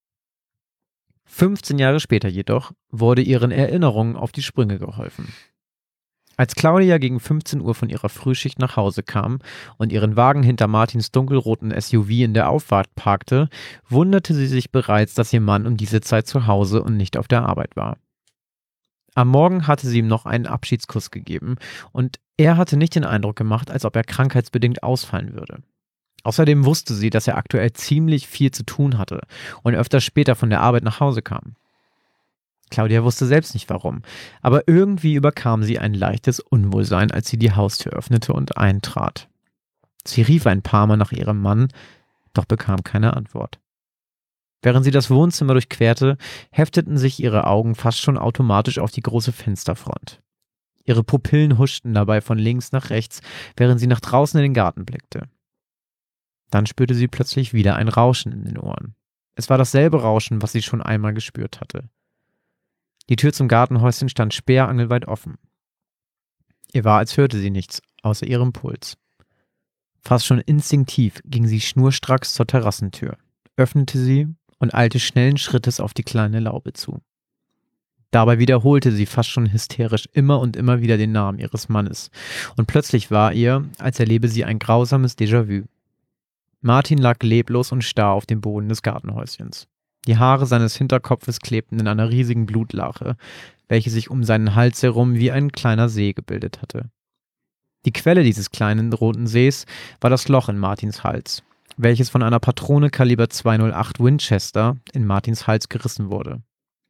15 Jahre später jedoch wurde ihren Erinnerungen auf die Sprünge geholfen. Als Claudia gegen 15 Uhr von ihrer Frühschicht nach Hause kam und ihren Wagen hinter Martins dunkelroten SUV in der Auffahrt parkte, wunderte sie sich bereits, dass ihr Mann um diese Zeit zu Hause und nicht auf der Arbeit war. Am Morgen hatte sie ihm noch einen Abschiedskuss gegeben und er hatte nicht den Eindruck gemacht, als ob er krankheitsbedingt ausfallen würde. Außerdem wusste sie, dass er aktuell ziemlich viel zu tun hatte und öfter später von der Arbeit nach Hause kam. Claudia wusste selbst nicht warum, aber irgendwie überkam sie ein leichtes Unwohlsein, als sie die Haustür öffnete und eintrat. Sie rief ein paar Mal nach ihrem Mann, doch bekam keine Antwort. Während sie das Wohnzimmer durchquerte, hefteten sich ihre Augen fast schon automatisch auf die große Fensterfront. Ihre Pupillen huschten dabei von links nach rechts, während sie nach draußen in den Garten blickte. Dann spürte sie plötzlich wieder ein Rauschen in den Ohren. Es war dasselbe Rauschen, was sie schon einmal gespürt hatte. Die Tür zum Gartenhäuschen stand sperrangelweit offen. Ihr war, als hörte sie nichts, außer ihrem Puls. Fast schon instinktiv ging sie schnurstracks zur Terrassentür, öffnete sie und eilte schnellen Schrittes auf die kleine Laube zu. Dabei wiederholte sie fast schon hysterisch immer und immer wieder den Namen ihres Mannes. Und plötzlich war ihr, als erlebe sie ein grausames Déjà-vu. Martin lag leblos und starr auf dem Boden des Gartenhäuschens. Die Haare seines Hinterkopfes klebten in einer riesigen Blutlache, welche sich um seinen Hals herum wie ein kleiner See gebildet hatte. Die Quelle dieses kleinen roten Sees war das Loch in Martins Hals, welches von einer Patrone Kaliber 208 Winchester in Martins Hals gerissen wurde.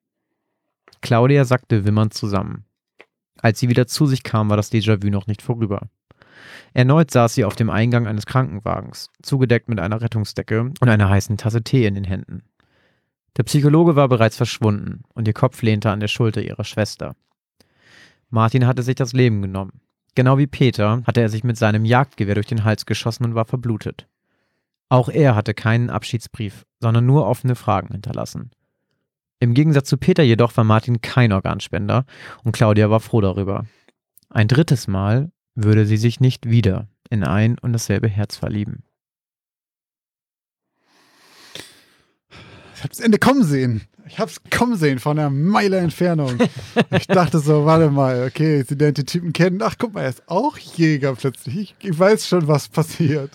Claudia sackte wimmernd zusammen. Als sie wieder zu sich kam, war das Déjà-vu noch nicht vorüber. Erneut saß sie auf dem Eingang eines Krankenwagens, zugedeckt mit einer Rettungsdecke und einer heißen Tasse Tee in den Händen. Der Psychologe war bereits verschwunden und ihr Kopf lehnte an der Schulter ihrer Schwester. Martin hatte sich das Leben genommen. Genau wie Peter hatte er sich mit seinem Jagdgewehr durch den Hals geschossen und war verblutet. Auch er hatte keinen Abschiedsbrief, sondern nur offene Fragen hinterlassen. Im Gegensatz zu Peter jedoch war Martin kein Organspender und Claudia war froh darüber. Ein drittes Mal würde sie sich nicht wieder in ein und dasselbe Herz verlieben. Ich hab's Ende kommen sehen. Ich hab's kommen sehen von einer Meile Entfernung. Ich dachte so, warte mal, okay, sie lernt den Typen kennen. Ach, guck mal, er ist auch Jäger plötzlich. Ich weiß schon, was passiert.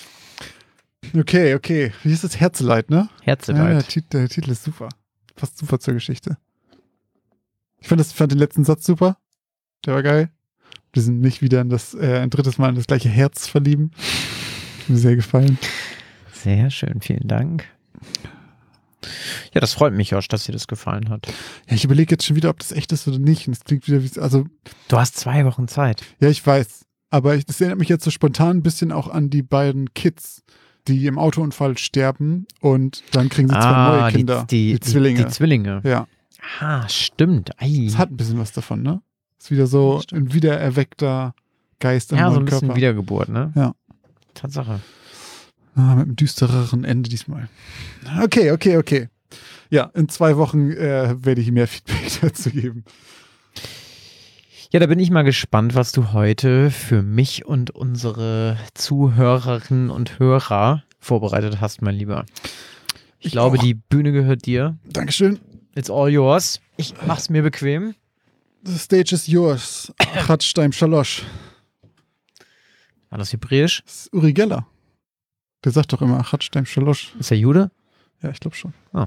Okay. Wie ist das? Herzeleid, ne? Herzeleid. Ja, der Titel ist super. Passt super zur Geschichte. Ich fand den letzten Satz super. Der war geil. Wir sind nicht wieder ein drittes Mal in das gleiche Herz verlieben. Hat mir sehr gefallen. Sehr schön, vielen Dank. Ja, das freut mich, Josh, dass dir das gefallen hat. Ja, ich überlege jetzt schon wieder, ob das echt ist oder nicht. Und es klingt wieder wie, also. Du hast 2 Wochen Zeit. Ja, ich weiß. Aber das erinnert mich jetzt so spontan ein bisschen auch an die beiden Kids, die im Autounfall sterben und dann kriegen sie zwei neue Kinder. Die Zwillinge. Die Zwillinge. Ja. Ah, stimmt. Ei. Es hat ein bisschen was davon, ne? Ist wieder so ein wiedererweckter Geist im Ja, so neuen ein bisschen Körper. Wiedergeburt, ne? Ja. Tatsache. Mit einem düstereren Ende diesmal. Okay. Ja, in 2 Wochen werde ich mehr Feedback dazu geben. Ja, da bin ich mal gespannt, was du heute für mich und unsere Zuhörerinnen und Hörer vorbereitet hast, mein Lieber. Ich glaube, die Bühne gehört dir. Dankeschön. It's all yours. Ich mach's mir bequem. The stage is yours. Achatstein Shalosh. War das hebräisch? Das ist Uri Geller. Der sagt doch immer Achatstein Shalosh. Ist er Jude? Ja, ich glaube schon. Ah.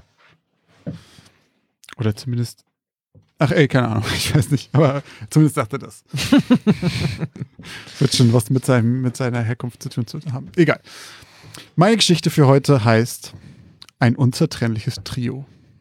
Oder zumindest. Ach keine Ahnung, ich weiß nicht, aber zumindest sagt er das. Wird schon was mit seiner Herkunft zu tun haben. Egal. Meine Geschichte für heute heißt Ein unzertrennliches Trio.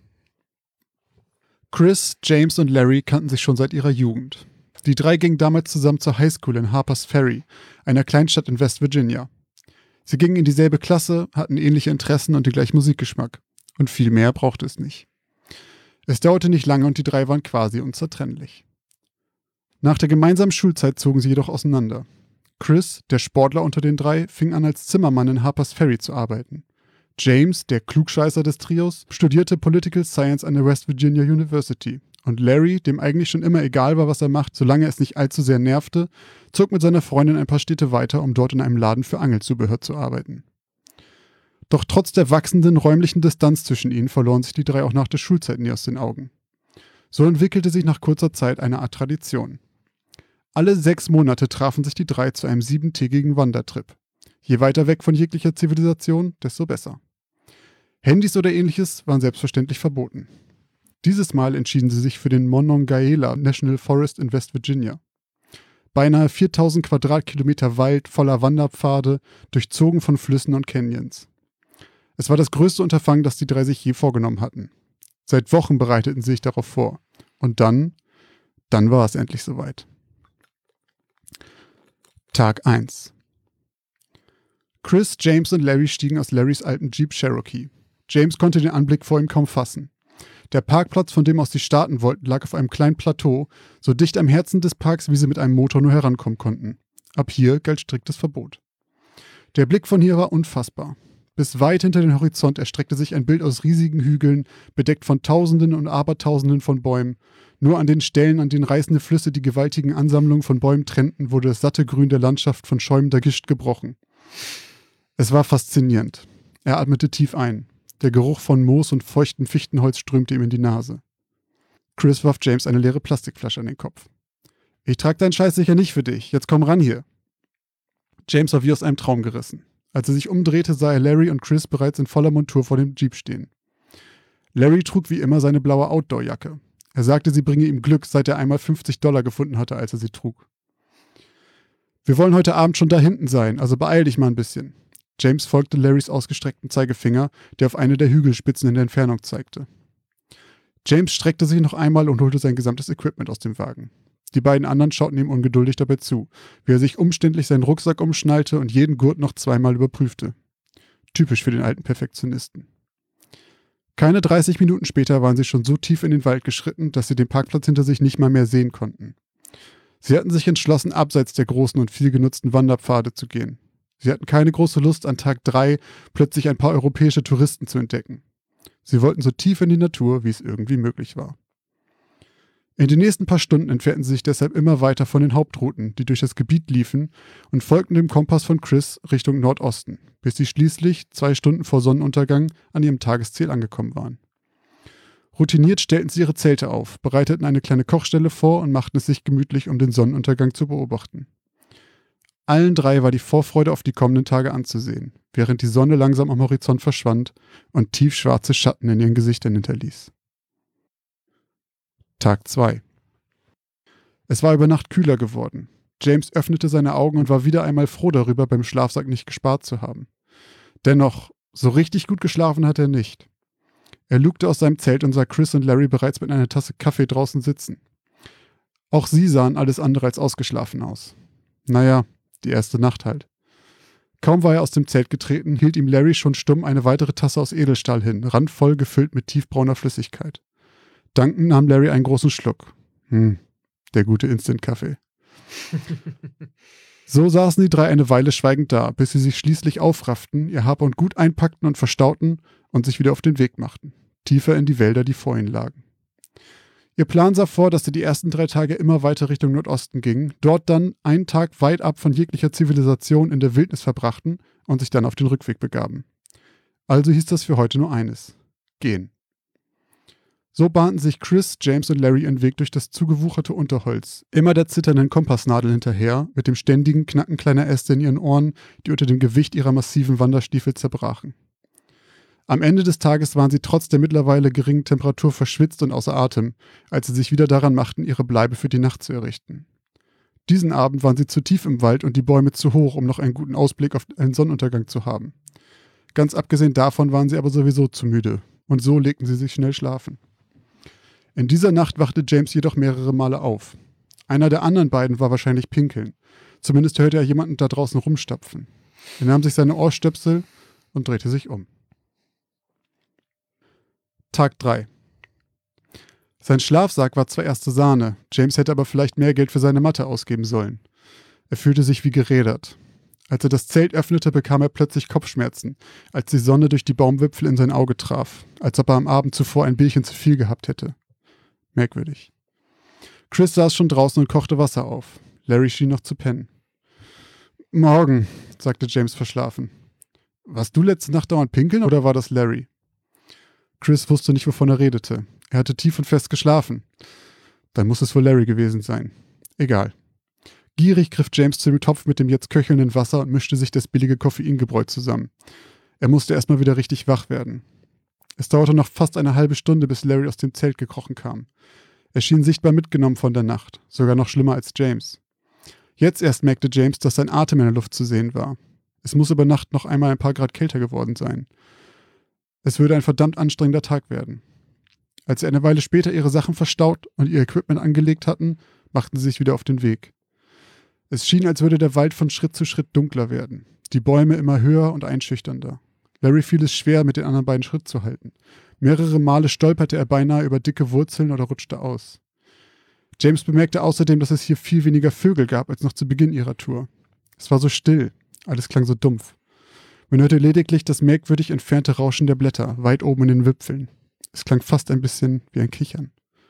Chris, James und Larry kannten sich schon seit ihrer Jugend. Die 3 gingen damals zusammen zur Highschool in Harpers Ferry, einer Kleinstadt in West Virginia. Sie gingen in dieselbe Klasse, hatten ähnliche Interessen und den gleichen Musikgeschmack. Und viel mehr brauchte es nicht. Es dauerte nicht lange und die 3 waren quasi unzertrennlich. Nach der gemeinsamen Schulzeit zogen sie jedoch auseinander. Chris, der Sportler unter den 3, fing an als Zimmermann in Harpers Ferry zu arbeiten. James, der Klugscheißer des Trios, studierte Political Science an der West Virginia University. Und Larry, dem eigentlich schon immer egal war, was er macht, solange es nicht allzu sehr nervte, zog mit seiner Freundin ein paar Städte weiter, um dort in einem Laden für Angelzubehör zu arbeiten. Doch trotz der wachsenden räumlichen Distanz zwischen ihnen verloren sich die 3 auch nach der Schulzeit nie aus den Augen. So entwickelte sich nach kurzer Zeit eine Art Tradition. Alle 6 Monate trafen sich die 3 zu einem 7-tägigen Wandertrip. Je weiter weg von jeglicher Zivilisation, desto besser. Handys oder ähnliches waren selbstverständlich verboten. Dieses Mal entschieden sie sich für den Monongahela National Forest in West Virginia. Beinahe 4000 Quadratkilometer Wald voller Wanderpfade, durchzogen von Flüssen und Canyons. Es war das größte Unterfangen, das die 3 sich je vorgenommen hatten. Seit Wochen bereiteten sie sich darauf vor. Und dann war es endlich soweit. Tag 1. Chris, James und Larry stiegen aus Larrys alten Jeep Cherokee. James konnte den Anblick vor ihm kaum fassen. Der Parkplatz, von dem aus sie starten wollten, lag auf einem kleinen Plateau, so dicht am Herzen des Parks, wie sie mit einem Motor nur herankommen konnten. Ab hier galt striktes Verbot. Der Blick von hier war unfassbar. Bis weit hinter den Horizont erstreckte sich ein Bild aus riesigen Hügeln, bedeckt von Tausenden und Abertausenden von Bäumen. Nur an den Stellen, an denen reißende Flüsse die gewaltigen Ansammlungen von Bäumen trennten, wurde das satte Grün der Landschaft von schäumender Gischt gebrochen. Es war faszinierend. Er atmete tief ein. Der Geruch von Moos und feuchtem Fichtenholz strömte ihm in die Nase. Chris warf James eine leere Plastikflasche an den Kopf. »Ich trag deinen Scheiß sicher nicht für dich. Jetzt komm ran hier.« James war wie aus einem Traum gerissen. Als er sich umdrehte, sah er Larry und Chris bereits in voller Montur vor dem Jeep stehen. Larry trug wie immer seine blaue Outdoor-Jacke. Er sagte, sie bringe ihm Glück, seit er einmal $50 gefunden hatte, als er sie trug. »Wir wollen heute Abend schon da hinten sein, also beeil dich mal ein bisschen.« James folgte Larrys ausgestreckten Zeigefinger, der auf eine der Hügelspitzen in der Entfernung zeigte. James streckte sich noch einmal und holte sein gesamtes Equipment aus dem Wagen. Die beiden anderen schauten ihm ungeduldig dabei zu, wie er sich umständlich seinen Rucksack umschnallte und jeden Gurt noch 2-mal überprüfte. Typisch für den alten Perfektionisten. Keine 30 Minuten später waren sie schon so tief in den Wald geschritten, dass sie den Parkplatz hinter sich nicht mal mehr sehen konnten. Sie hatten sich entschlossen, abseits der großen und viel genutzten Wanderpfade zu gehen. Sie hatten keine große Lust, an Tag 3 plötzlich ein paar europäische Touristen zu entdecken. Sie wollten so tief in die Natur, wie es irgendwie möglich war. In den nächsten paar Stunden entfernten sie sich deshalb immer weiter von den Hauptrouten, die durch das Gebiet liefen, und folgten dem Kompass von Chris Richtung Nordosten, bis sie schließlich 2 Stunden vor Sonnenuntergang an ihrem Tagesziel angekommen waren. Routiniert stellten sie ihre Zelte auf, bereiteten eine kleine Kochstelle vor und machten es sich gemütlich, um den Sonnenuntergang zu beobachten. Allen 3 war die Vorfreude auf die kommenden Tage anzusehen, während die Sonne langsam am Horizont verschwand und tiefschwarze Schatten in ihren Gesichtern hinterließ. Tag 2. Es war über Nacht kühler geworden. James öffnete seine Augen und war wieder einmal froh darüber, beim Schlafsack nicht gespart zu haben. Dennoch, so richtig gut geschlafen hat er nicht. Er lugte aus seinem Zelt und sah Chris und Larry bereits mit einer Tasse Kaffee draußen sitzen. Auch sie sahen alles andere als ausgeschlafen aus. Naja, die erste Nacht halt. Kaum war er aus dem Zelt getreten, hielt ihm Larry schon stumm eine weitere Tasse aus Edelstahl hin, randvoll gefüllt mit tiefbrauner Flüssigkeit. Dankend nahm Larry einen großen Schluck. Der gute Instant-Kaffee. So saßen die drei eine Weile schweigend da, bis sie sich schließlich aufrafften, ihr Hab und Gut einpackten und verstauten und sich wieder auf den Weg machten, tiefer in die Wälder, die vor ihnen lagen. Ihr Plan sah vor, dass sie die ersten 3 Tage immer weiter Richtung Nordosten gingen, dort dann einen Tag weit ab von jeglicher Zivilisation in der Wildnis verbrachten und sich dann auf den Rückweg begaben. Also hieß das für heute nur eines: gehen. So bahnten sich Chris, James und Larry ihren Weg durch das zugewucherte Unterholz, immer der zitternden Kompassnadel hinterher, mit dem ständigen Knacken kleiner Äste in ihren Ohren, die unter dem Gewicht ihrer massiven Wanderstiefel zerbrachen. Am Ende des Tages waren sie trotz der mittlerweile geringen Temperatur verschwitzt und außer Atem, als sie sich wieder daran machten, ihre Bleibe für die Nacht zu errichten. Diesen Abend waren sie zu tief im Wald und die Bäume zu hoch, um noch einen guten Ausblick auf einen Sonnenuntergang zu haben. Ganz abgesehen davon waren sie aber sowieso zu müde, und so legten sie sich schnell schlafen. In dieser Nacht wachte James jedoch mehrere Male auf. Einer der anderen beiden war wahrscheinlich pinkeln. Zumindest hörte er jemanden da draußen rumstapfen. Er nahm sich seine Ohrstöpsel und drehte sich um. Tag 3. Sein Schlafsack war zwar erste Sahne, James hätte aber vielleicht mehr Geld für seine Matte ausgeben sollen. Er fühlte sich wie gerädert. Als er das Zelt öffnete, bekam er plötzlich Kopfschmerzen, als die Sonne durch die Baumwipfel in sein Auge traf, als ob er am Abend zuvor ein Bierchen zu viel gehabt hätte. Merkwürdig. Chris saß schon draußen und kochte Wasser auf. Larry schien noch zu pennen. »Morgen«, sagte James verschlafen. »Warst du letzte Nacht dauernd pinkeln oder war das Larry?« Chris wusste nicht, wovon er redete. Er hatte tief und fest geschlafen. Dann muss es wohl Larry gewesen sein. Egal. Gierig griff James zu dem Topf mit dem jetzt köchelnden Wasser und mischte sich das billige Koffeingebräu zusammen. Er musste erstmal wieder richtig wach werden. Es dauerte noch fast eine halbe Stunde, bis Larry aus dem Zelt gekrochen kam. Er schien sichtbar mitgenommen von der Nacht, sogar noch schlimmer als James. Jetzt erst merkte James, dass sein Atem in der Luft zu sehen war. Es muss über Nacht noch einmal ein paar Grad kälter geworden sein. Es würde ein verdammt anstrengender Tag werden. Als sie eine Weile später ihre Sachen verstaut und ihr Equipment angelegt hatten, machten sie sich wieder auf den Weg. Es schien, als würde der Wald von Schritt zu Schritt dunkler werden, die Bäume immer höher und einschüchternder. Larry fiel es schwer, mit den anderen beiden Schritt zu halten. Mehrere Male stolperte er beinahe über dicke Wurzeln oder rutschte aus. James bemerkte außerdem, dass es hier viel weniger Vögel gab als noch zu Beginn ihrer Tour. Es war so still, alles klang so dumpf. Man hörte lediglich das merkwürdig entfernte Rauschen der Blätter, weit oben in den Wipfeln. Es klang fast ein bisschen wie ein Kichern.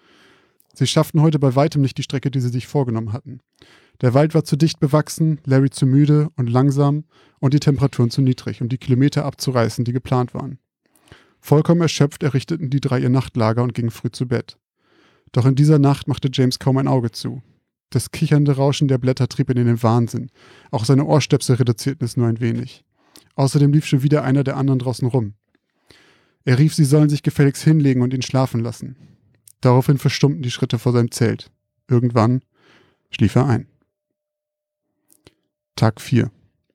Sie schafften heute bei weitem nicht die Strecke, die sie sich vorgenommen hatten. Der Wald war zu dicht bewachsen, Larry zu müde und langsam und die Temperaturen zu niedrig, um die Kilometer abzureißen, die geplant waren. Vollkommen erschöpft errichteten die drei ihr Nachtlager und gingen früh zu Bett. Doch in dieser Nacht machte James kaum ein Auge zu. Das kichernde Rauschen der Blätter trieb ihn in den Wahnsinn. Auch seine Ohrstöpsel reduzierten es nur ein wenig. Außerdem lief schon wieder einer der anderen draußen rum. Er rief, sie sollen sich gefälligst hinlegen und ihn schlafen lassen. Daraufhin verstummten die Schritte vor seinem Zelt. Irgendwann schlief er ein. Tag 4.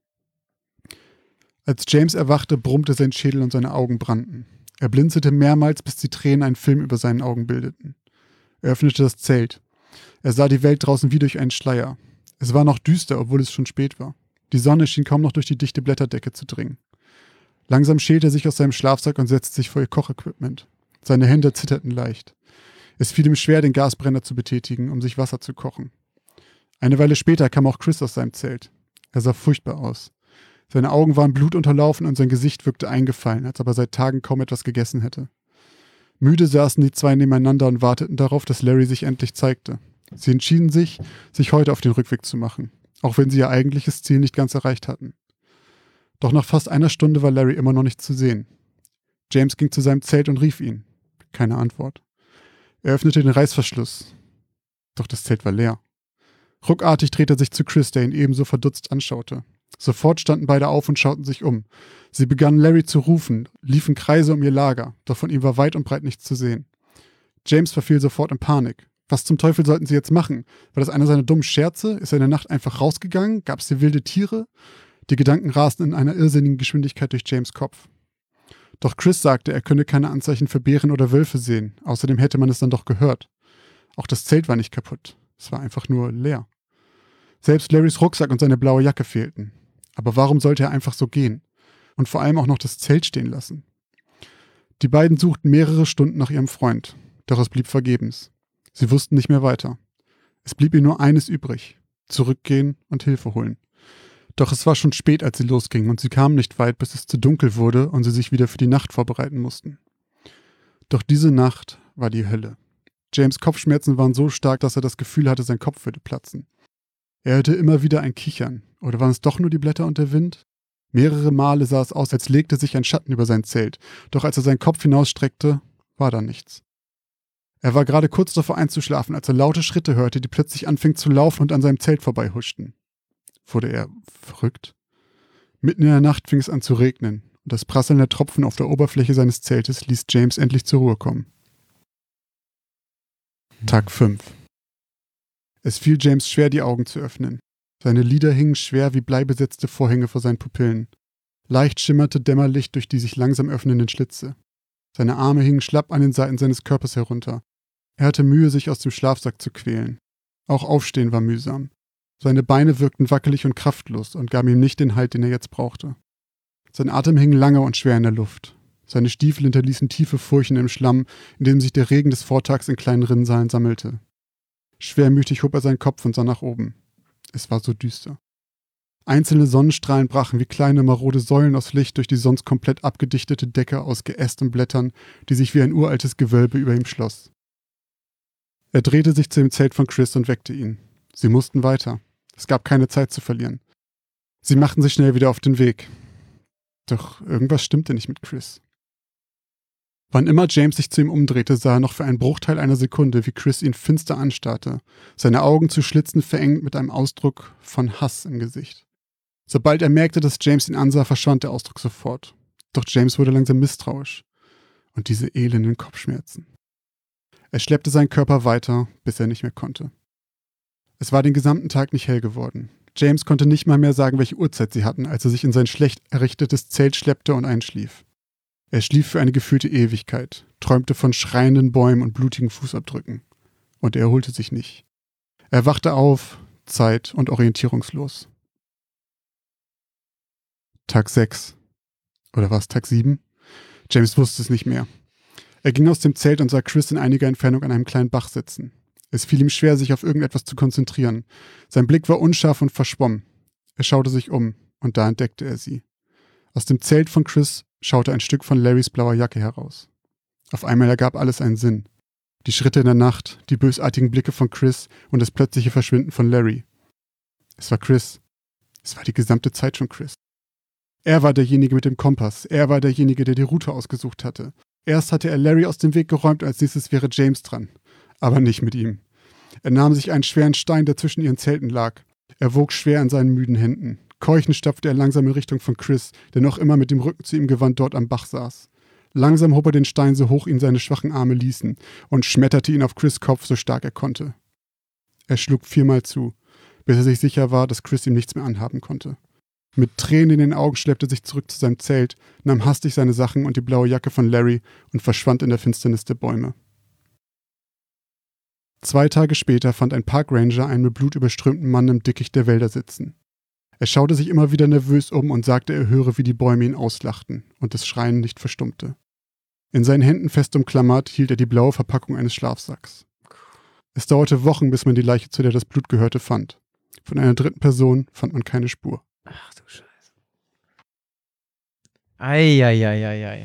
Als James erwachte, brummte sein Schädel und seine Augen brannten. Er blinzelte mehrmals, bis die Tränen einen Film über seinen Augen bildeten. Er öffnete das Zelt. Er sah die Welt draußen wie durch einen Schleier. Es war noch düster, obwohl es schon spät war. Die Sonne schien kaum noch durch die dichte Blätterdecke zu dringen. Langsam schälte er sich aus seinem Schlafsack und setzte sich vor ihr Kochequipment. Seine Hände zitterten leicht. Es fiel ihm schwer, den Gasbrenner zu betätigen, um sich Wasser zu kochen. Eine Weile später kam auch Chris aus seinem Zelt. Er sah furchtbar aus. Seine Augen waren blutunterlaufen und sein Gesicht wirkte eingefallen, als ob er seit Tagen kaum etwas gegessen hätte. Müde saßen die zwei nebeneinander und warteten darauf, dass Larry sich endlich zeigte. Sie entschieden sich heute auf den Rückweg zu machen, auch wenn sie ihr eigentliches Ziel nicht ganz erreicht hatten. Doch nach fast einer Stunde war Larry immer noch nicht zu sehen. James ging zu seinem Zelt und rief ihn. Keine Antwort. Er öffnete den Reißverschluss. Doch das Zelt war leer. Ruckartig drehte er sich zu Chris, der ihn ebenso verdutzt anschaute. Sofort standen beide auf und schauten sich um. Sie begannen Larry zu rufen, liefen Kreise um ihr Lager, doch von ihm war weit und breit nichts zu sehen. James verfiel sofort in Panik. Was zum Teufel sollten sie jetzt machen? War das einer seiner dummen Scherze? Ist er in der Nacht einfach rausgegangen? Gab es hier wilde Tiere? Die Gedanken rasten in einer irrsinnigen Geschwindigkeit durch James' Kopf. Doch Chris sagte, er könne keine Anzeichen für Bären oder Wölfe sehen. Außerdem hätte man es dann doch gehört. Auch das Zelt war nicht kaputt. Es war einfach nur leer. Selbst Larrys Rucksack und seine blaue Jacke fehlten. Aber warum sollte er einfach so gehen? Und vor allem auch noch das Zelt stehen lassen? Die beiden suchten mehrere Stunden nach ihrem Freund, doch es blieb vergebens. Sie wussten nicht mehr weiter. Es blieb ihnen nur eines übrig: zurückgehen und Hilfe holen. Doch es war schon spät, als sie losgingen, und sie kamen nicht weit, bis es zu dunkel wurde und sie sich wieder für die Nacht vorbereiten mussten. Doch diese Nacht war die Hölle. James' Kopfschmerzen waren so stark, dass er das Gefühl hatte, sein Kopf würde platzen. Er hörte immer wieder ein Kichern. Oder waren es doch nur die Blätter und der Wind? Mehrere Male sah es aus, als legte sich ein Schatten über sein Zelt. Doch als er seinen Kopf hinausstreckte, war da nichts. Er war gerade kurz davor einzuschlafen, als er laute Schritte hörte, die plötzlich anfingen zu laufen und an seinem Zelt vorbeihuschten. Wurde er verrückt? Mitten in der Nacht fing es an zu regnen, und das Prasseln der Tropfen auf der Oberfläche seines Zeltes ließ James endlich zur Ruhe kommen. Tag 5. Es fiel James schwer, die Augen zu öffnen. Seine Lider hingen schwer wie bleibesetzte Vorhänge vor seinen Pupillen. Leicht schimmerte Dämmerlicht durch die sich langsam öffnenden Schlitze. Seine Arme hingen schlapp an den Seiten seines Körpers herunter. Er hatte Mühe, sich aus dem Schlafsack zu quälen. Auch Aufstehen war mühsam. Seine Beine wirkten wackelig und kraftlos und gaben ihm nicht den Halt, den er jetzt brauchte. Sein Atem hing lange und schwer in der Luft. Seine Stiefel hinterließen tiefe Furchen im Schlamm, in dem sich der Regen des Vortags in kleinen Rinnsalen sammelte. Schwermütig hob er seinen Kopf und sah nach oben. Es war so düster. Einzelne Sonnenstrahlen brachen wie kleine marode Säulen aus Licht durch die sonst komplett abgedichtete Decke aus Geäst und Blättern, die sich wie ein uraltes Gewölbe über ihm schloss. Er drehte sich zu dem Zelt von Chris und weckte ihn. Sie mussten weiter. Es gab keine Zeit zu verlieren. Sie machten sich schnell wieder auf den Weg. Doch irgendwas stimmte nicht mit Chris. Wann immer James sich zu ihm umdrehte, sah er noch für einen Bruchteil einer Sekunde, wie Chris ihn finster anstarrte, seine Augen zu Schlitzen verengt mit einem Ausdruck von Hass im Gesicht. Sobald er merkte, dass James ihn ansah, verschwand der Ausdruck sofort. Doch James wurde langsam misstrauisch. Und diese elenden Kopfschmerzen. Er schleppte seinen Körper weiter, bis er nicht mehr konnte. Es war den gesamten Tag nicht hell geworden. James konnte nicht mal mehr sagen, welche Uhrzeit sie hatten, als er sich in sein schlecht errichtetes Zelt schleppte und einschlief. Er schlief für eine gefühlte Ewigkeit, träumte von schreienden Bäumen und blutigen Fußabdrücken. Und er erholte sich nicht. Er wachte auf, zeit- und orientierungslos. Tag 6. Oder war es Tag 7? James wusste es nicht mehr. Er ging aus dem Zelt und sah Chris in einiger Entfernung an einem kleinen Bach sitzen. Es fiel ihm schwer, sich auf irgendetwas zu konzentrieren. Sein Blick war unscharf und verschwommen. Er schaute sich um, und da entdeckte er sie. Aus dem Zelt von Chris schaute ein Stück von Larrys blauer Jacke heraus. Auf einmal ergab alles einen Sinn. Die Schritte in der Nacht, die bösartigen Blicke von Chris und das plötzliche Verschwinden von Larry. Es war Chris. Es war die gesamte Zeit schon Chris. Er war derjenige mit dem Kompass. Er war derjenige, der die Route ausgesucht hatte. Erst hatte er Larry aus dem Weg geräumt, als nächstes wäre James dran. Aber nicht mit ihm. Er nahm sich einen schweren Stein, der zwischen ihren Zelten lag. Er wog schwer in seinen müden Händen. Keuchend stapfte er langsam in Richtung von Chris, der noch immer mit dem Rücken zu ihm gewandt dort am Bach saß. Langsam hob er den Stein so hoch ihn seine schwachen Arme ließen und schmetterte ihn auf Chris' Kopf so stark er konnte. Er schlug 4-mal zu, bis er sich sicher war, dass Chris ihm nichts mehr anhaben konnte. Mit Tränen in den Augen schleppte er sich zurück zu seinem Zelt, nahm hastig seine Sachen und die blaue Jacke von Larry und verschwand in der Finsternis der Bäume. 2 Tage später fand ein Parkranger einen mit Blut überströmten Mann im Dickicht der Wälder sitzen. Er schaute sich immer wieder nervös um und sagte, er höre, wie die Bäume ihn auslachten und das Schreien nicht verstummte. In seinen Händen fest umklammert hielt er die blaue Verpackung eines Schlafsacks. Es dauerte Wochen, bis man die Leiche, zu der das Blut gehörte, fand. Von einer dritten Person fand man keine Spur. Ach du Scheiße. Eieieiei.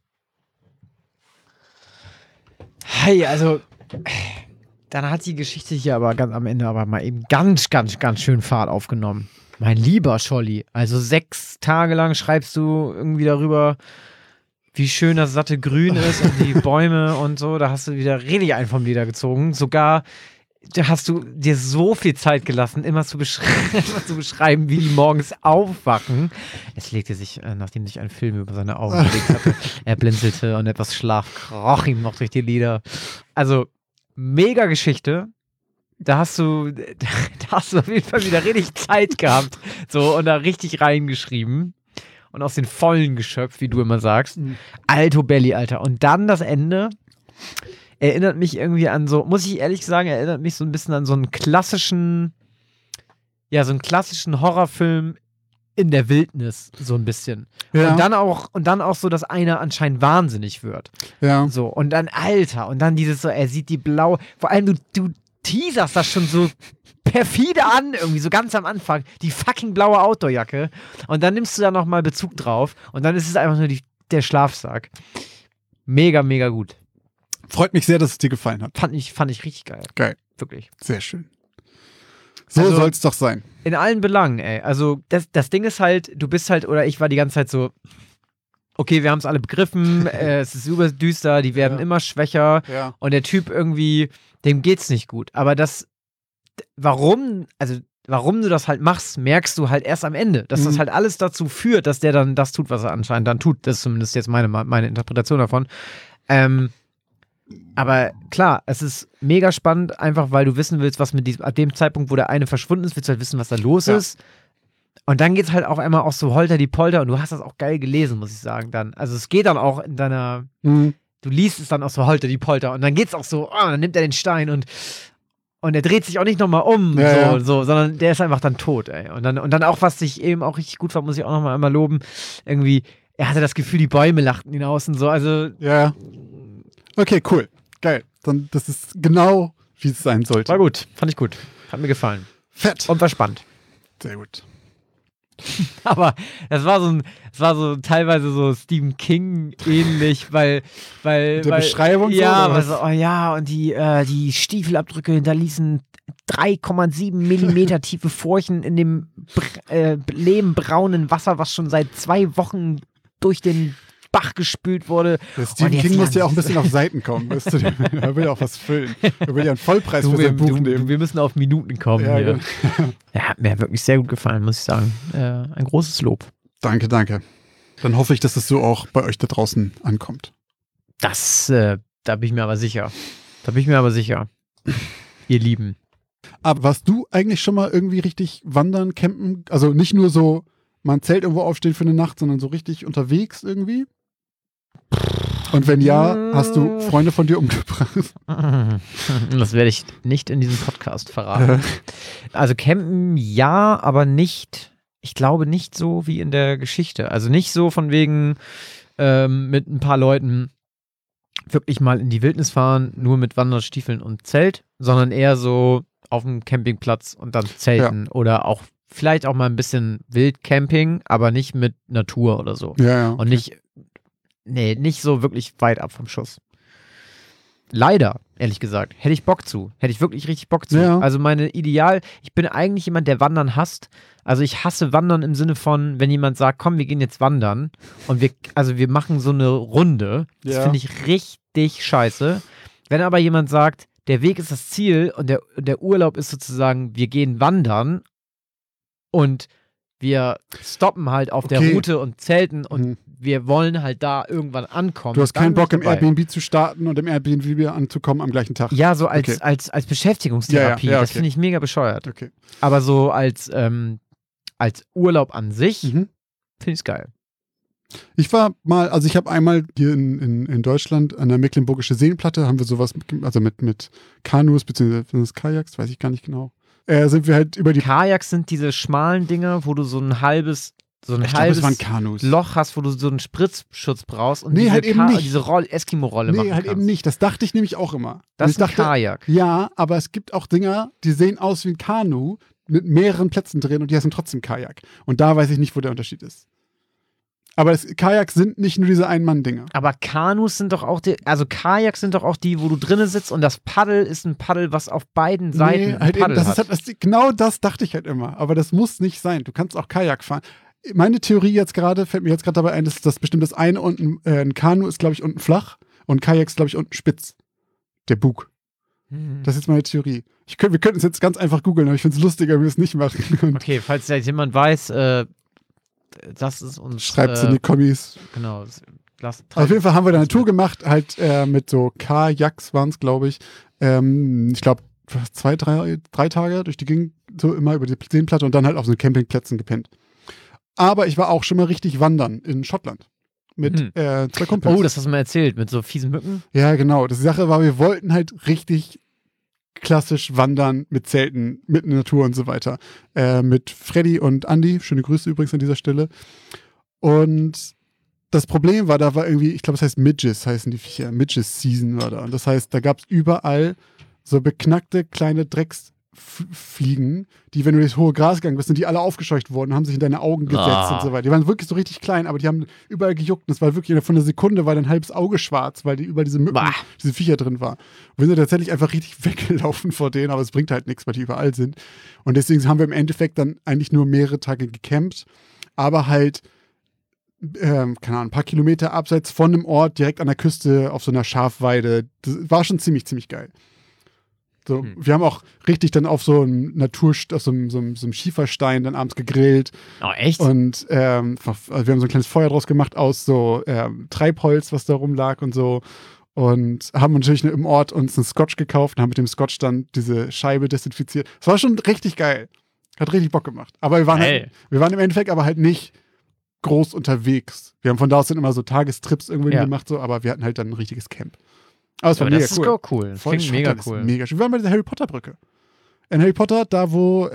Hey, also, dann hat die Geschichte hier aber ganz am Ende aber mal eben ganz schön Fahrt aufgenommen. Mein lieber Scholli, also 6 Tage lang schreibst du irgendwie darüber, wie schön das satte Grün ist und die Bäume und so. Da hast du wieder richtig einen vom Leder gezogen. Sogar da hast du dir so viel Zeit gelassen, immer zu beschreiben, wie die morgens aufwachen. Es legte sich, nachdem sich ein Film über seine Augen gelegt hatte, er blinzelte und etwas Schlaf kroch ihm noch durch die Lider. Also, mega Geschichte. Da hast du auf jeden Fall wieder richtig Zeit gehabt. So, und da richtig reingeschrieben. Und aus den Vollen geschöpft, wie du immer sagst. Alto Belli, Alter. Und dann das Ende. Erinnert mich irgendwie an so, muss ich ehrlich sagen, erinnert mich so ein bisschen an so einen klassischen Horrorfilm in der Wildnis, so ein bisschen. Ja. Und dann auch so, dass einer anscheinend wahnsinnig wird. Ja. So, und dann, Alter, und dann dieses so, er sieht die blaue, vor allem du teaserst das schon so perfide an, irgendwie so ganz am Anfang, die fucking blaue Outdoorjacke, und dann nimmst du da nochmal Bezug drauf, und dann ist es einfach nur der Schlafsack. Mega, mega gut. Freut mich sehr, dass es dir gefallen hat. Fand ich richtig geil. Geil. Wirklich. Sehr schön. So Also, soll es doch sein. In allen Belangen, ey. Also, das Ding ist halt, du bist halt, oder ich war die ganze Zeit so, okay, wir haben es alle begriffen, es ist super düster, die werden immer schwächer, Ja. und der Typ irgendwie, dem geht's nicht gut. Aber warum du das halt machst, merkst du halt erst am Ende. Dass das halt alles dazu führt, dass der dann das tut, was er anscheinend dann tut. Das ist zumindest jetzt meine Interpretation davon. Aber klar, es ist mega spannend, einfach weil du wissen willst, was mit diesem, ab dem Zeitpunkt, wo der eine verschwunden ist, willst du halt wissen, was da los ist. Und dann geht's halt auf einmal auch so holter die Polter, und du hast das auch geil gelesen, muss ich sagen, dann. Also es geht dann auch in deiner, du liest es dann auch so holter die Polter, und dann geht's auch so, dann nimmt er den Stein und er dreht sich auch nicht nochmal um, sondern der ist einfach dann tot, ey. Und dann auch, was ich eben auch richtig gut fand, muss ich auch nochmal einmal loben, irgendwie, er hatte das Gefühl, die Bäume lachten ihn aus und so, also. Ja. Okay, cool. Geil. Dann, das ist genau, wie es sein sollte. War gut, fand ich gut. Hat mir gefallen. Fett. Und war spannend. Sehr gut. Aber das war so teilweise so Stephen King ähnlich, weil Mit der Beschreibung ja, so, oder weil was? so, oh ja, und die Stiefelabdrücke hinterließen 3,7 Millimeter tiefe Furchen in dem lehmbraunen Wasser, was schon seit 2 Wochen durch den Bach gespült wurde. Der Stephen King muss ja auch ein bisschen auf Seiten kommen. Weißt du? Er will ja auch was füllen. Er will ja einen Vollpreis für sein Buch nehmen. Wir müssen auf Minuten kommen Ja, hier. genau. Ja, hat mir wirklich sehr gut gefallen, muss ich sagen. Ein großes Lob. Danke, danke. Dann hoffe ich, dass es so auch bei euch da draußen ankommt. Da bin ich mir aber sicher. Ihr Lieben. Aber warst du eigentlich schon mal irgendwie richtig wandern, campen? Also nicht nur so mal ein Zelt irgendwo aufstehen für eine Nacht, sondern so richtig unterwegs irgendwie? Und wenn ja, hast du Freunde von dir umgebracht? Das werde ich nicht in diesem Podcast verraten. Also campen ja, aber nicht, ich glaube nicht so wie in der Geschichte. Also nicht so von wegen mit ein paar Leuten wirklich mal in die Wildnis fahren, nur mit Wanderstiefeln und Zelt, sondern eher so auf dem Campingplatz und dann zelten oder auch vielleicht auch mal ein bisschen Wildcamping, aber nicht mit Natur oder so. Ja. Und nicht so wirklich weit ab vom Schuss. Leider, ehrlich gesagt, hätte ich wirklich richtig Bock zu. Ja. Also ich bin eigentlich jemand, der Wandern hasst. Also ich hasse Wandern im Sinne von, wenn jemand sagt, komm, wir gehen jetzt wandern und wir machen so eine Runde. Das finde ich richtig scheiße. Wenn aber jemand sagt, der Weg ist das Ziel und der Urlaub ist sozusagen, wir gehen wandern und wir stoppen halt auf der Route und zelten und wir wollen halt da irgendwann ankommen. Du hast keinen Bock, im Airbnb zu starten und im Airbnb anzukommen am gleichen Tag. Ja, so als Beschäftigungstherapie. Ja, Das okay. finde ich mega bescheuert. Okay. Aber so als Urlaub an sich finde ich es geil. Ich war mal, also ich habe einmal hier in Deutschland an der Mecklenburgische Seenplatte, haben wir sowas, also mit Kanus bzw. Kajaks, weiß ich gar nicht genau. Sind wir halt über die Kajaks sind diese schmalen Dinger, wo du so ein halbes es waren Kanus. Loch hast, wo du so einen Spritzschutz brauchst und Nee, halt eben nicht. diese Eskimo-Rolle machen Nee, halt kannst. eben nicht. Das dachte ich nämlich auch immer. Das Und ist ein Kajak. Ja, aber es gibt auch Dinger, die sehen aus wie ein Kanu mit mehreren Plätzen drin und die heißen trotzdem Kajak. Und da weiß ich nicht, wo der Unterschied ist. Aber Kajaks sind nicht nur diese Ein-Mann-Dinger. Aber Kanus sind doch auch Kajaks sind doch auch die, wo du drinnen sitzt und das Paddel ist ein Paddel, was auf beiden Seiten halt ein Paddel eben, hat. genau das dachte ich halt immer. Aber das muss nicht sein. Du kannst auch Kajak fahren. Meine Theorie fällt mir jetzt gerade dabei ein, dass das bestimmt das eine unten, ein Kanu ist, glaube ich, unten flach und Kajak ist, glaube ich, unten spitz. Der Bug. Das ist jetzt meine Theorie. Wir könnten es jetzt ganz einfach googeln, aber ich finde es lustiger, wenn wir es nicht machen. Okay, falls jetzt jemand weiß, das ist uns. Schreibt es in die Kommis. Genau. Auf jeden Fall haben wir da eine Tour gemacht, halt mit so Kajaks waren es, glaube ich. Ich glaube, 3 Tage durch die Gegend, so immer über die Seenplatte und dann halt auf so Campingplätzen gepennt. Aber ich war auch schon mal richtig wandern in Schottland. Mit 2 Kumpels. Oh, das hast du mal erzählt, mit so fiesen Mücken. Ja, genau. Die Sache war, wir wollten halt richtig klassisch wandern mit Zelten, mitten in der Natur und so weiter. Mit Freddy und Andy, schöne Grüße übrigens an dieser Stelle. Und das Problem war, da war irgendwie, ich glaube, es heißt Midges, heißen die Viecher. Midges Season war da. Und das heißt, da gab es überall so beknackte kleine Drecksfliegen, die, wenn du durchs hohe Gras gegangen bist, sind die alle aufgescheucht worden, haben sich in deine Augen gesetzt und so weiter. Die waren wirklich so richtig klein, aber die haben überall gejuckt. Und es war wirklich, von einer Sekunde war dein halbes Auge schwarz, weil die überall diese Mücken, diese Viecher drin waren. Und wir sind tatsächlich einfach richtig weggelaufen vor denen, aber es bringt halt nichts, weil die überall sind. Und deswegen haben wir im Endeffekt dann eigentlich nur mehrere Tage gecampt, aber halt keine Ahnung, ein paar Kilometer abseits von einem Ort, direkt an der Küste auf so einer Schafweide. Das war schon ziemlich, ziemlich geil. So, wir haben auch richtig dann auf so einem auf so einem Schieferstein dann abends gegrillt. Oh, echt? Und wir haben so ein kleines Feuer draus gemacht aus so Treibholz, was da rumlag und so. Und haben natürlich im Ort uns einen Scotch gekauft und haben mit dem Scotch dann diese Scheibe desinfiziert. Es war schon richtig geil. Hat richtig Bock gemacht. Aber wir waren im Endeffekt aber halt nicht groß unterwegs. Wir haben von da aus dann immer so Tagestrips irgendwie gemacht, so, aber wir hatten halt dann ein richtiges Camp. Aber es war mega cool. Das ist auch cool. Klingt mega cool. Mega schön. Wir waren bei der Harry Potter Brücke. In Harry Potter, da wo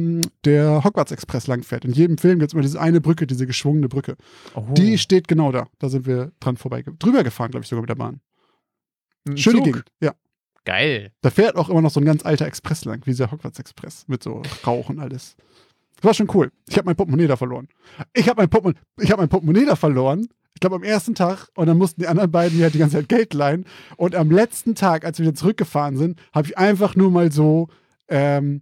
der Hogwarts Express langfährt. In jedem Film gibt es immer diese eine Brücke, diese geschwungene Brücke. Oh. Die steht genau da. Da sind wir dran drüber gefahren, glaube ich, sogar mit der Bahn. Schöne Gegend, ja. Geil. Da fährt auch immer noch so ein ganz alter Express lang, wie dieser Hogwarts Express. Mit so Rauch und alles. Das war schon cool. Ich habe mein Portemonnaie da verloren. Ich habe mein Portemonnaie da verloren. Ich glaube am ersten Tag. Und dann mussten die anderen beiden mir halt die ganze Zeit Geld leihen. Und am letzten Tag, als wir wieder zurückgefahren sind, habe ich einfach nur mal so den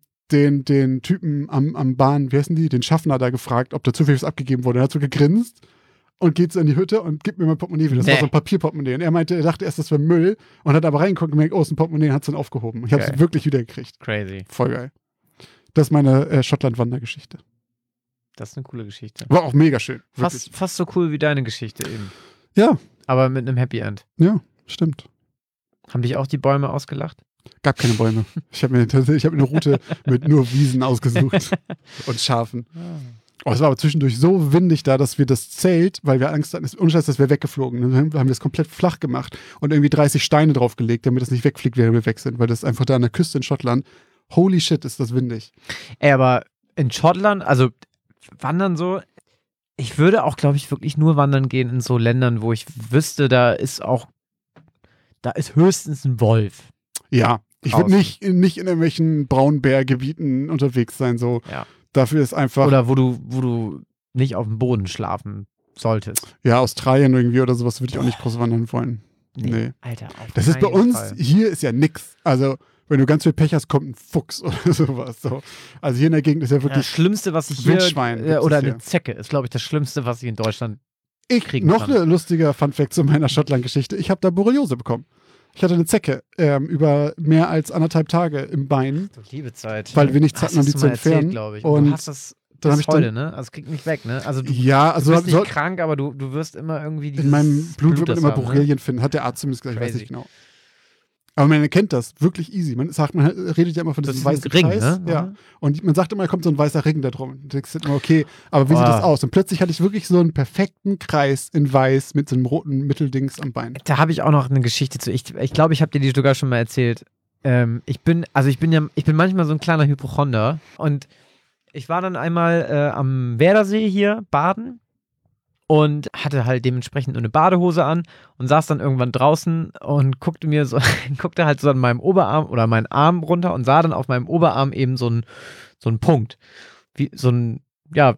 Typen am Bahn, wie heißen die, den Schaffner da gefragt, ob da zufällig was abgegeben wurde. Er hat so gegrinst und geht so in die Hütte und gibt mir mein Portemonnaie wieder. Das war so ein Papierportemonnaie. Und er meinte, er dachte erst, das wäre Müll und hat aber reingeguckt und gemerkt, oh, es ist ein Portemonnaie und hat es dann aufgehoben. Ich habe es wirklich wieder gekriegt. Crazy. Voll geil. Das ist meine Schottland-Wandergeschichte. Das ist eine coole Geschichte. War auch mega schön. Fast so cool wie deine Geschichte eben. Ja. Aber mit einem Happy End. Ja, stimmt. Haben dich auch die Bäume ausgelacht? Gab keine Bäume. Ich habe mir eine Route mit nur Wiesen ausgesucht und Schafen. Oh, es war aber zwischendurch so windig da, dass wir das Zelt, weil wir Angst hatten, das wäre weggeflogen. Dann haben wir das komplett flach gemacht und irgendwie 30 Steine draufgelegt, damit es nicht wegfliegt, während wir weg sind, weil das einfach da an der Küste in Schottland, holy shit, ist das windig. Ey, aber in Schottland, also wandern so, ich würde auch, glaube ich, wirklich nur wandern gehen in so Ländern, wo ich wüsste, da ist höchstens ein Wolf. Ja, ich würde nicht in irgendwelchen Braunbärgebieten unterwegs sein, so. Ja. Dafür ist einfach. Oder wo du nicht auf dem Boden schlafen solltest. Ja, Australien irgendwie oder sowas würde ich auch nicht groß wandern wollen. Nee. Alter, das ist bei uns, hier ist ja nix. Also, wenn du ganz viel Pech hast, kommt ein Fuchs oder sowas. So. Also hier in der Gegend ist ja wirklich. Das Schlimmste, was ich Wildschwein hier. Oder eine Zecke ist, glaube ich, das Schlimmste, was ich in Deutschland kriegen kann. Noch ein lustiger Funfact zu meiner Schottland-Geschichte. Ich habe da Borreliose bekommen. Ich hatte eine Zecke über mehr als 1,5 Tage im Bein. Liebe Zeit. Weil wir nichts hatten, um die zu entfernen. Glaube ich. Und du hast das bis heute, ne? Also es kriegt nicht weg, ne? Also du bist nicht krank, aber du wirst immer irgendwie in meinem Blut wird man immer Borrelien finden, hat der Arzt zumindest gesagt, ich weiß nicht genau. Aber man erkennt das wirklich easy. Man redet ja immer von diesem weißen Ring, Kreis. Ne? Ja. Und man sagt immer, da kommt so ein weißer Ring da drum. Und du denkst immer, okay, aber wie sieht das aus? Und plötzlich hatte ich wirklich so einen perfekten Kreis in weiß mit so einem roten Mitteldings am Bein. Da habe ich auch noch eine Geschichte zu. Ich glaube, ich habe dir die sogar schon mal erzählt. Ich bin manchmal so ein kleiner Hypochonder. Und ich war dann einmal am Werdersee hier baden. Und hatte halt dementsprechend nur eine Badehose an und saß dann irgendwann draußen und guckte halt so an meinem Oberarm oder meinen Arm runter und sah dann auf meinem Oberarm eben so einen Punkt. Wie so ein, ja,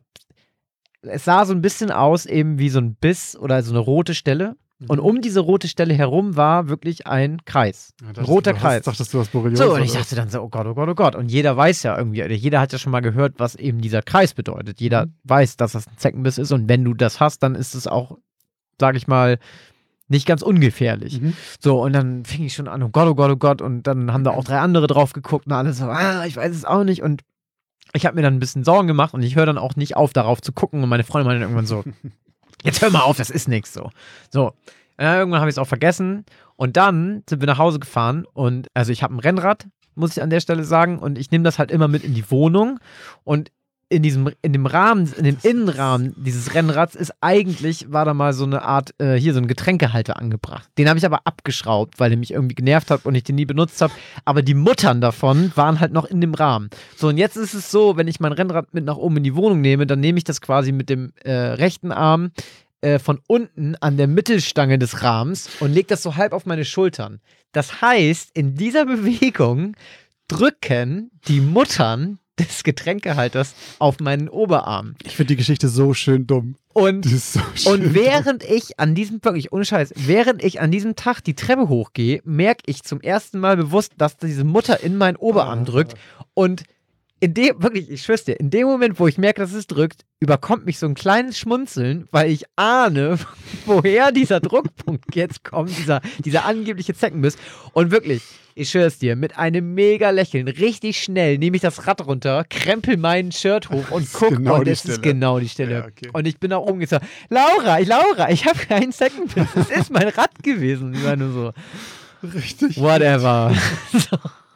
es sah so ein bisschen aus eben wie so ein Biss oder so eine rote Stelle. Und um diese rote Stelle herum war wirklich ein Kreis. Ein roter Kreis. Dachtest du, hast Borreliose? So, und ich dachte dann so, oh Gott, oh Gott, oh Gott. Und jeder weiß ja irgendwie, jeder hat ja schon mal gehört, was eben dieser Kreis bedeutet. Jeder weiß, dass das ein Zeckenbiss ist. Und wenn du das hast, dann ist es auch, sag ich mal, nicht ganz ungefährlich. So, und dann fing ich schon an, oh Gott, oh Gott, oh Gott. Und dann haben da auch 3 andere drauf geguckt und alle so, ich weiß es auch nicht. Und ich habe mir dann ein bisschen Sorgen gemacht und ich höre dann auch nicht auf, darauf zu gucken. Und meine Freundin meinte irgendwann so, jetzt hör mal auf, das ist nichts so. So. Irgendwann habe ich es auch vergessen. Und dann sind wir nach Hause gefahren. Und also ich habe ein Rennrad, muss ich an der Stelle sagen. Und ich nehme das halt immer mit in die Wohnung. Und in dem Innenrahmen dieses Rennrads war da mal so eine Art, hier so ein Getränkehalter angebracht. Den habe ich aber abgeschraubt, weil der mich irgendwie genervt hat und ich den nie benutzt habe. Aber die Muttern davon waren halt noch in dem Rahmen. So, und jetzt ist es so, wenn ich mein Rennrad mit nach oben in die Wohnung nehme, dann nehme ich das quasi mit dem rechten Arm von unten an der Mittelstange des Rahmens und lege das so halb auf meine Schultern. Das heißt, in dieser Bewegung drücken die Muttern des Getränkehalters auf meinen Oberarm. Ich finde die Geschichte so schön dumm. Und während ich an diesem Tag die Treppe hochgehe, merke ich zum ersten Mal bewusst, dass diese Mutter in meinen Oberarm drückt. Und ich schwör's dir, in dem Moment, wo ich merke, dass es drückt, überkommt mich so ein kleines Schmunzeln, weil ich ahne, woher dieser Druckpunkt jetzt kommt, dieser angebliche Zeckenbiss. Und wirklich, ich schwör's dir, mit einem mega Lächeln, richtig schnell nehme ich das Rad runter, krempel mein Shirt hoch und guck, und es ist genau die Stelle. Ja, okay. Und ich bin nach oben gesagt, Laura, ich habe keinen Zeckenbiss, das ist mein Rad gewesen. Ich war nur so, richtig. Whatever. So.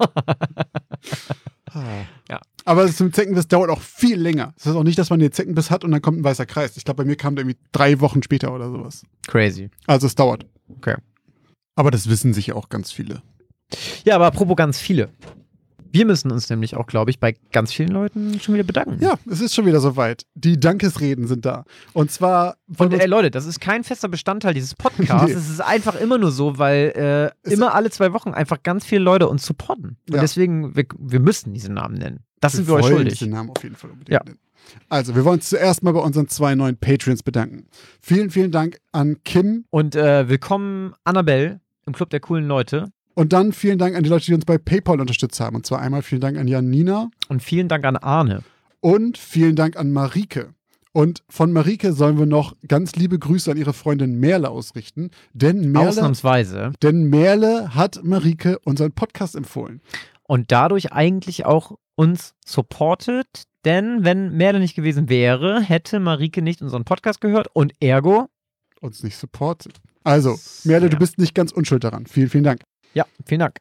Ja. Aber zum Zeckenbiss dauert auch viel länger. Das heißt auch nicht, dass man den Zeckenbiss hat und dann kommt ein weißer Kreis. Ich glaube, bei mir kam der irgendwie 3 Wochen später oder sowas. Crazy. Also es dauert. Okay. Aber das wissen sicher auch ganz viele. Ja, aber apropos ganz viele. Wir müssen uns nämlich auch, glaube ich, bei ganz vielen Leuten schon wieder bedanken. Ja, es ist schon wieder soweit. Die Dankesreden sind da. Und zwar... Leute, das ist kein fester Bestandteil dieses Podcasts. Nee. Es ist einfach immer nur so, weil immer alle 2 Wochen einfach ganz viele Leute uns supporten. Und deswegen, wir müssen diesen Namen nennen. Das sind wir euch schuldig. Den Namen auf jeden Fall unbedingt nennen. Also, wir wollen uns zuerst mal bei unseren 2 neuen Patreons bedanken. Vielen, vielen Dank an Kim. Und willkommen Annabelle im Club der coolen Leute. Und dann vielen Dank an die Leute, die uns bei PayPal unterstützt haben. Und zwar einmal vielen Dank an Janina. Und vielen Dank an Arne. Und vielen Dank an Marike. Und von Marike sollen wir noch ganz liebe Grüße an ihre Freundin Merle ausrichten. Ausnahmsweise. Denn Merle hat Marike unseren Podcast empfohlen. Und dadurch eigentlich auch uns supportet. Denn wenn Merle nicht gewesen wäre, hätte Marike nicht unseren Podcast gehört und ergo uns nicht supportet. Also, Merle, du bist nicht ganz unschuld daran. Vielen, vielen Dank. Ja, vielen Dank.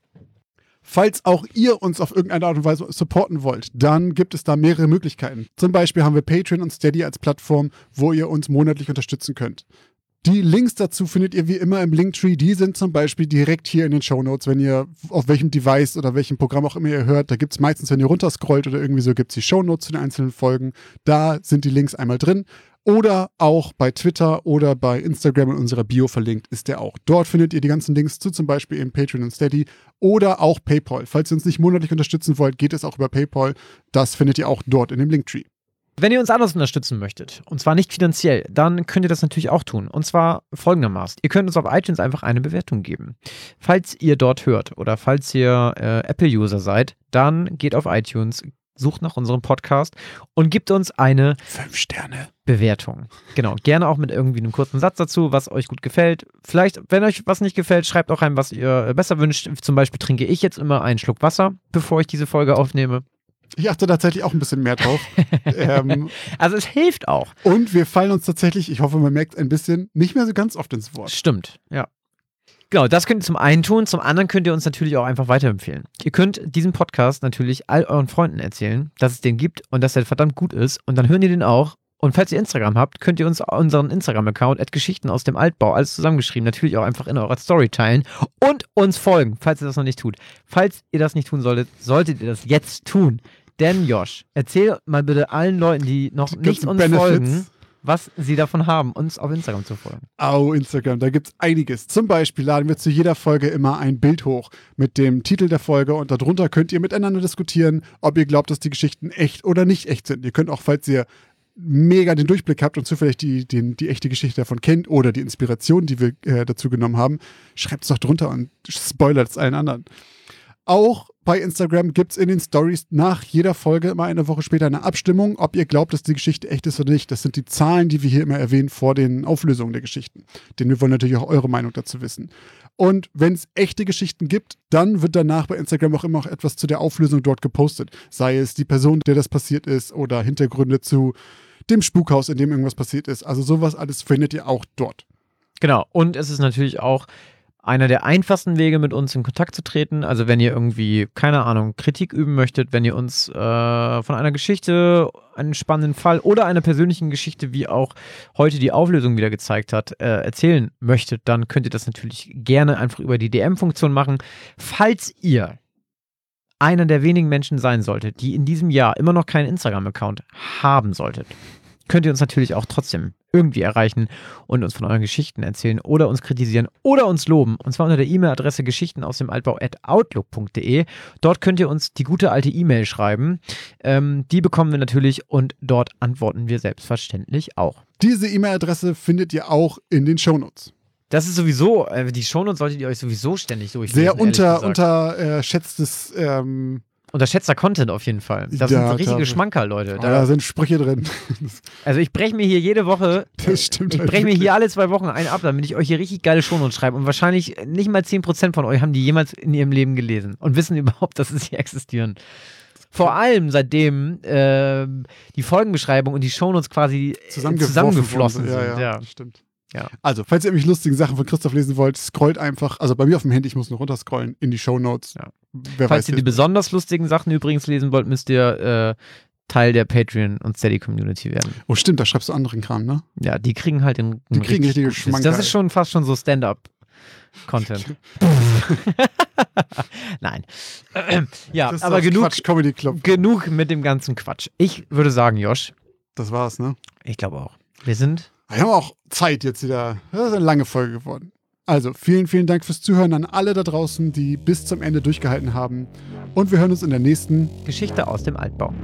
Falls auch ihr uns auf irgendeine Art und Weise supporten wollt, dann gibt es da mehrere Möglichkeiten. Zum Beispiel haben wir Patreon und Steady als Plattform, wo ihr uns monatlich unterstützen könnt. Die Links dazu findet ihr wie immer im Linktree. Die sind zum Beispiel direkt hier in den Shownotes, wenn ihr auf welchem Device oder welchem Programm auch immer ihr hört. Da gibt es meistens, wenn ihr runterscrollt oder irgendwie so, gibt es die Shownotes zu den einzelnen Folgen. Da sind die Links einmal drin. Oder auch bei Twitter oder bei Instagram in unserer Bio verlinkt ist der auch. Dort findet ihr die ganzen Links zu zum Beispiel eben Patreon und Steady oder auch PayPal. Falls ihr uns nicht monatlich unterstützen wollt, geht es auch über PayPal. Das findet ihr auch dort in dem Linktree. Wenn ihr uns anders unterstützen möchtet, und zwar nicht finanziell, dann könnt ihr das natürlich auch tun. Und zwar folgendermaßen. Ihr könnt uns auf iTunes einfach eine Bewertung geben. Falls ihr dort hört oder falls ihr Apple-User seid, dann geht auf iTunes, sucht nach unserem Podcast und gibt uns eine 5-Sterne-Bewertung. Genau, gerne auch mit irgendwie einem kurzen Satz dazu, was euch gut gefällt. Vielleicht, wenn euch was nicht gefällt, schreibt auch rein, was ihr besser wünscht. Zum Beispiel trinke ich jetzt immer einen Schluck Wasser, bevor ich diese Folge aufnehme. Ich achte tatsächlich auch ein bisschen mehr drauf. Also es hilft auch. Und wir fallen uns tatsächlich, ich hoffe, man merkt ein bisschen, nicht mehr so ganz oft ins Wort. Stimmt, ja. Genau, das könnt ihr zum einen tun, zum anderen könnt ihr uns natürlich auch einfach weiterempfehlen. Ihr könnt diesen Podcast natürlich all euren Freunden erzählen, dass es den gibt und dass er verdammt gut ist und dann hören die den auch. Und falls ihr Instagram habt, könnt ihr uns unseren Instagram-Account @Geschichten aus dem Altbau, alles zusammengeschrieben, natürlich auch einfach in eurer Story teilen und uns folgen, falls ihr das noch nicht tut. Falls ihr das nicht tun solltet, solltet ihr das jetzt tun. Denn Josh, erzähl mal bitte allen Leuten, die noch nicht uns folgen, was sie davon haben, uns auf Instagram zu folgen. Instagram, da gibt's einiges. Zum Beispiel laden wir zu jeder Folge immer ein Bild hoch mit dem Titel der Folge und darunter könnt ihr miteinander diskutieren, ob ihr glaubt, dass die Geschichten echt oder nicht echt sind. Ihr könnt auch, falls ihr mega den Durchblick habt und zufällig die echte Geschichte davon kennt oder die Inspiration, die wir dazu genommen haben, schreibt es doch drunter und spoilert es allen anderen. Auch bei Instagram gibt es in den Stories nach jeder Folge immer eine Woche später eine Abstimmung, ob ihr glaubt, dass die Geschichte echt ist oder nicht. Das sind die Zahlen, die wir hier immer erwähnen vor den Auflösungen der Geschichten. Denn wir wollen natürlich auch eure Meinung dazu wissen. Und wenn es echte Geschichten gibt, dann wird danach bei Instagram auch immer noch etwas zu der Auflösung dort gepostet. Sei es die Person, der das passiert ist oder Hintergründe zu dem Spukhaus, in dem irgendwas passiert ist. Also sowas alles findet ihr auch dort. Genau. Und es ist natürlich auch einer der einfachsten Wege, mit uns in Kontakt zu treten. Also wenn ihr irgendwie, keine Ahnung, Kritik üben möchtet, wenn ihr uns von einer Geschichte, einen spannenden Fall oder einer persönlichen Geschichte, wie auch heute die Auflösung wieder gezeigt hat, erzählen möchtet, dann könnt ihr das natürlich gerne einfach über die DM-Funktion machen. Falls ihr einer der wenigen Menschen sein solltet, die in diesem Jahr immer noch keinen Instagram-Account haben solltet, könnt ihr uns natürlich auch trotzdem irgendwie erreichen und uns von euren Geschichten erzählen oder uns kritisieren oder uns loben. Und zwar unter der E-Mail-Adresse geschichten@outlook.de. Dort könnt ihr uns die gute alte E-Mail schreiben. Die bekommen wir natürlich und dort antworten wir selbstverständlich auch. Diese E-Mail-Adresse findet ihr auch in den Shownotes. Das ist sowieso, die Shownotes solltet ihr euch sowieso ständig durchlesen. Sehr unterschätztes unterschätzter Content auf jeden Fall. Das sind so richtige Schmankerl, Leute. Da sind Sprüche drin. Also ich breche mir hier jede Woche, Das stimmt. ich breche mir hier alle 2 Wochen einen ab, damit ich euch hier richtig geile Shownotes schreibe. Und wahrscheinlich nicht mal 10% von euch haben die jemals in ihrem Leben gelesen und wissen überhaupt, dass sie existieren. Vor allem seitdem die Folgenbeschreibung und die Shownotes quasi zusammengeflossen sind. Ja, das stimmt. Ja. Also, falls ihr irgendwelche lustigen Sachen von Christoph lesen wollt, scrollt einfach, also bei mir auf dem Handy, ich muss noch runterscrollen, in die Shownotes. Ja. Falls ihr die besonders lustigen Sachen übrigens lesen wollt, müsst ihr Teil der Patreon- und Steady-Community werden. Oh stimmt, da schreibst du anderen Kram, ne? Ja, die kriegen halt den Die kriegen richtige Schmankerl. Das ist schon fast schon so Stand-up-Content. Nein. Ja, Christoph aber Quatsch Comedy Club. genug mit dem ganzen Quatsch. Ich würde sagen, Josh. Das war's, ne? Ich glaube auch. Wir haben auch Zeit jetzt wieder. Das ist eine lange Folge geworden. Also, vielen, vielen Dank fürs Zuhören an alle da draußen, die bis zum Ende durchgehalten haben. Und wir hören uns in der nächsten Geschichte aus dem Altbau.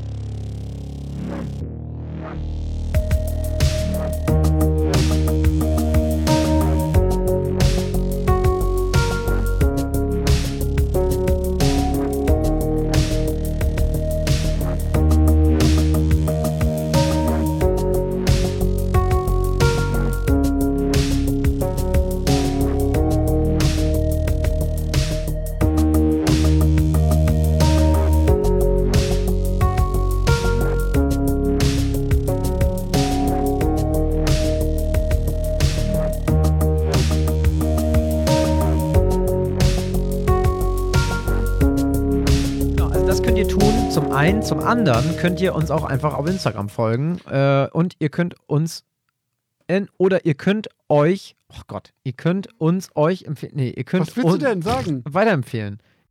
Zum anderen könnt ihr uns auch einfach auf Instagram folgen und ihr könnt uns ihr könnt uns euch empfehlen. Nee, ihr könnt Was willst du denn sagen? Weiterempfehlen.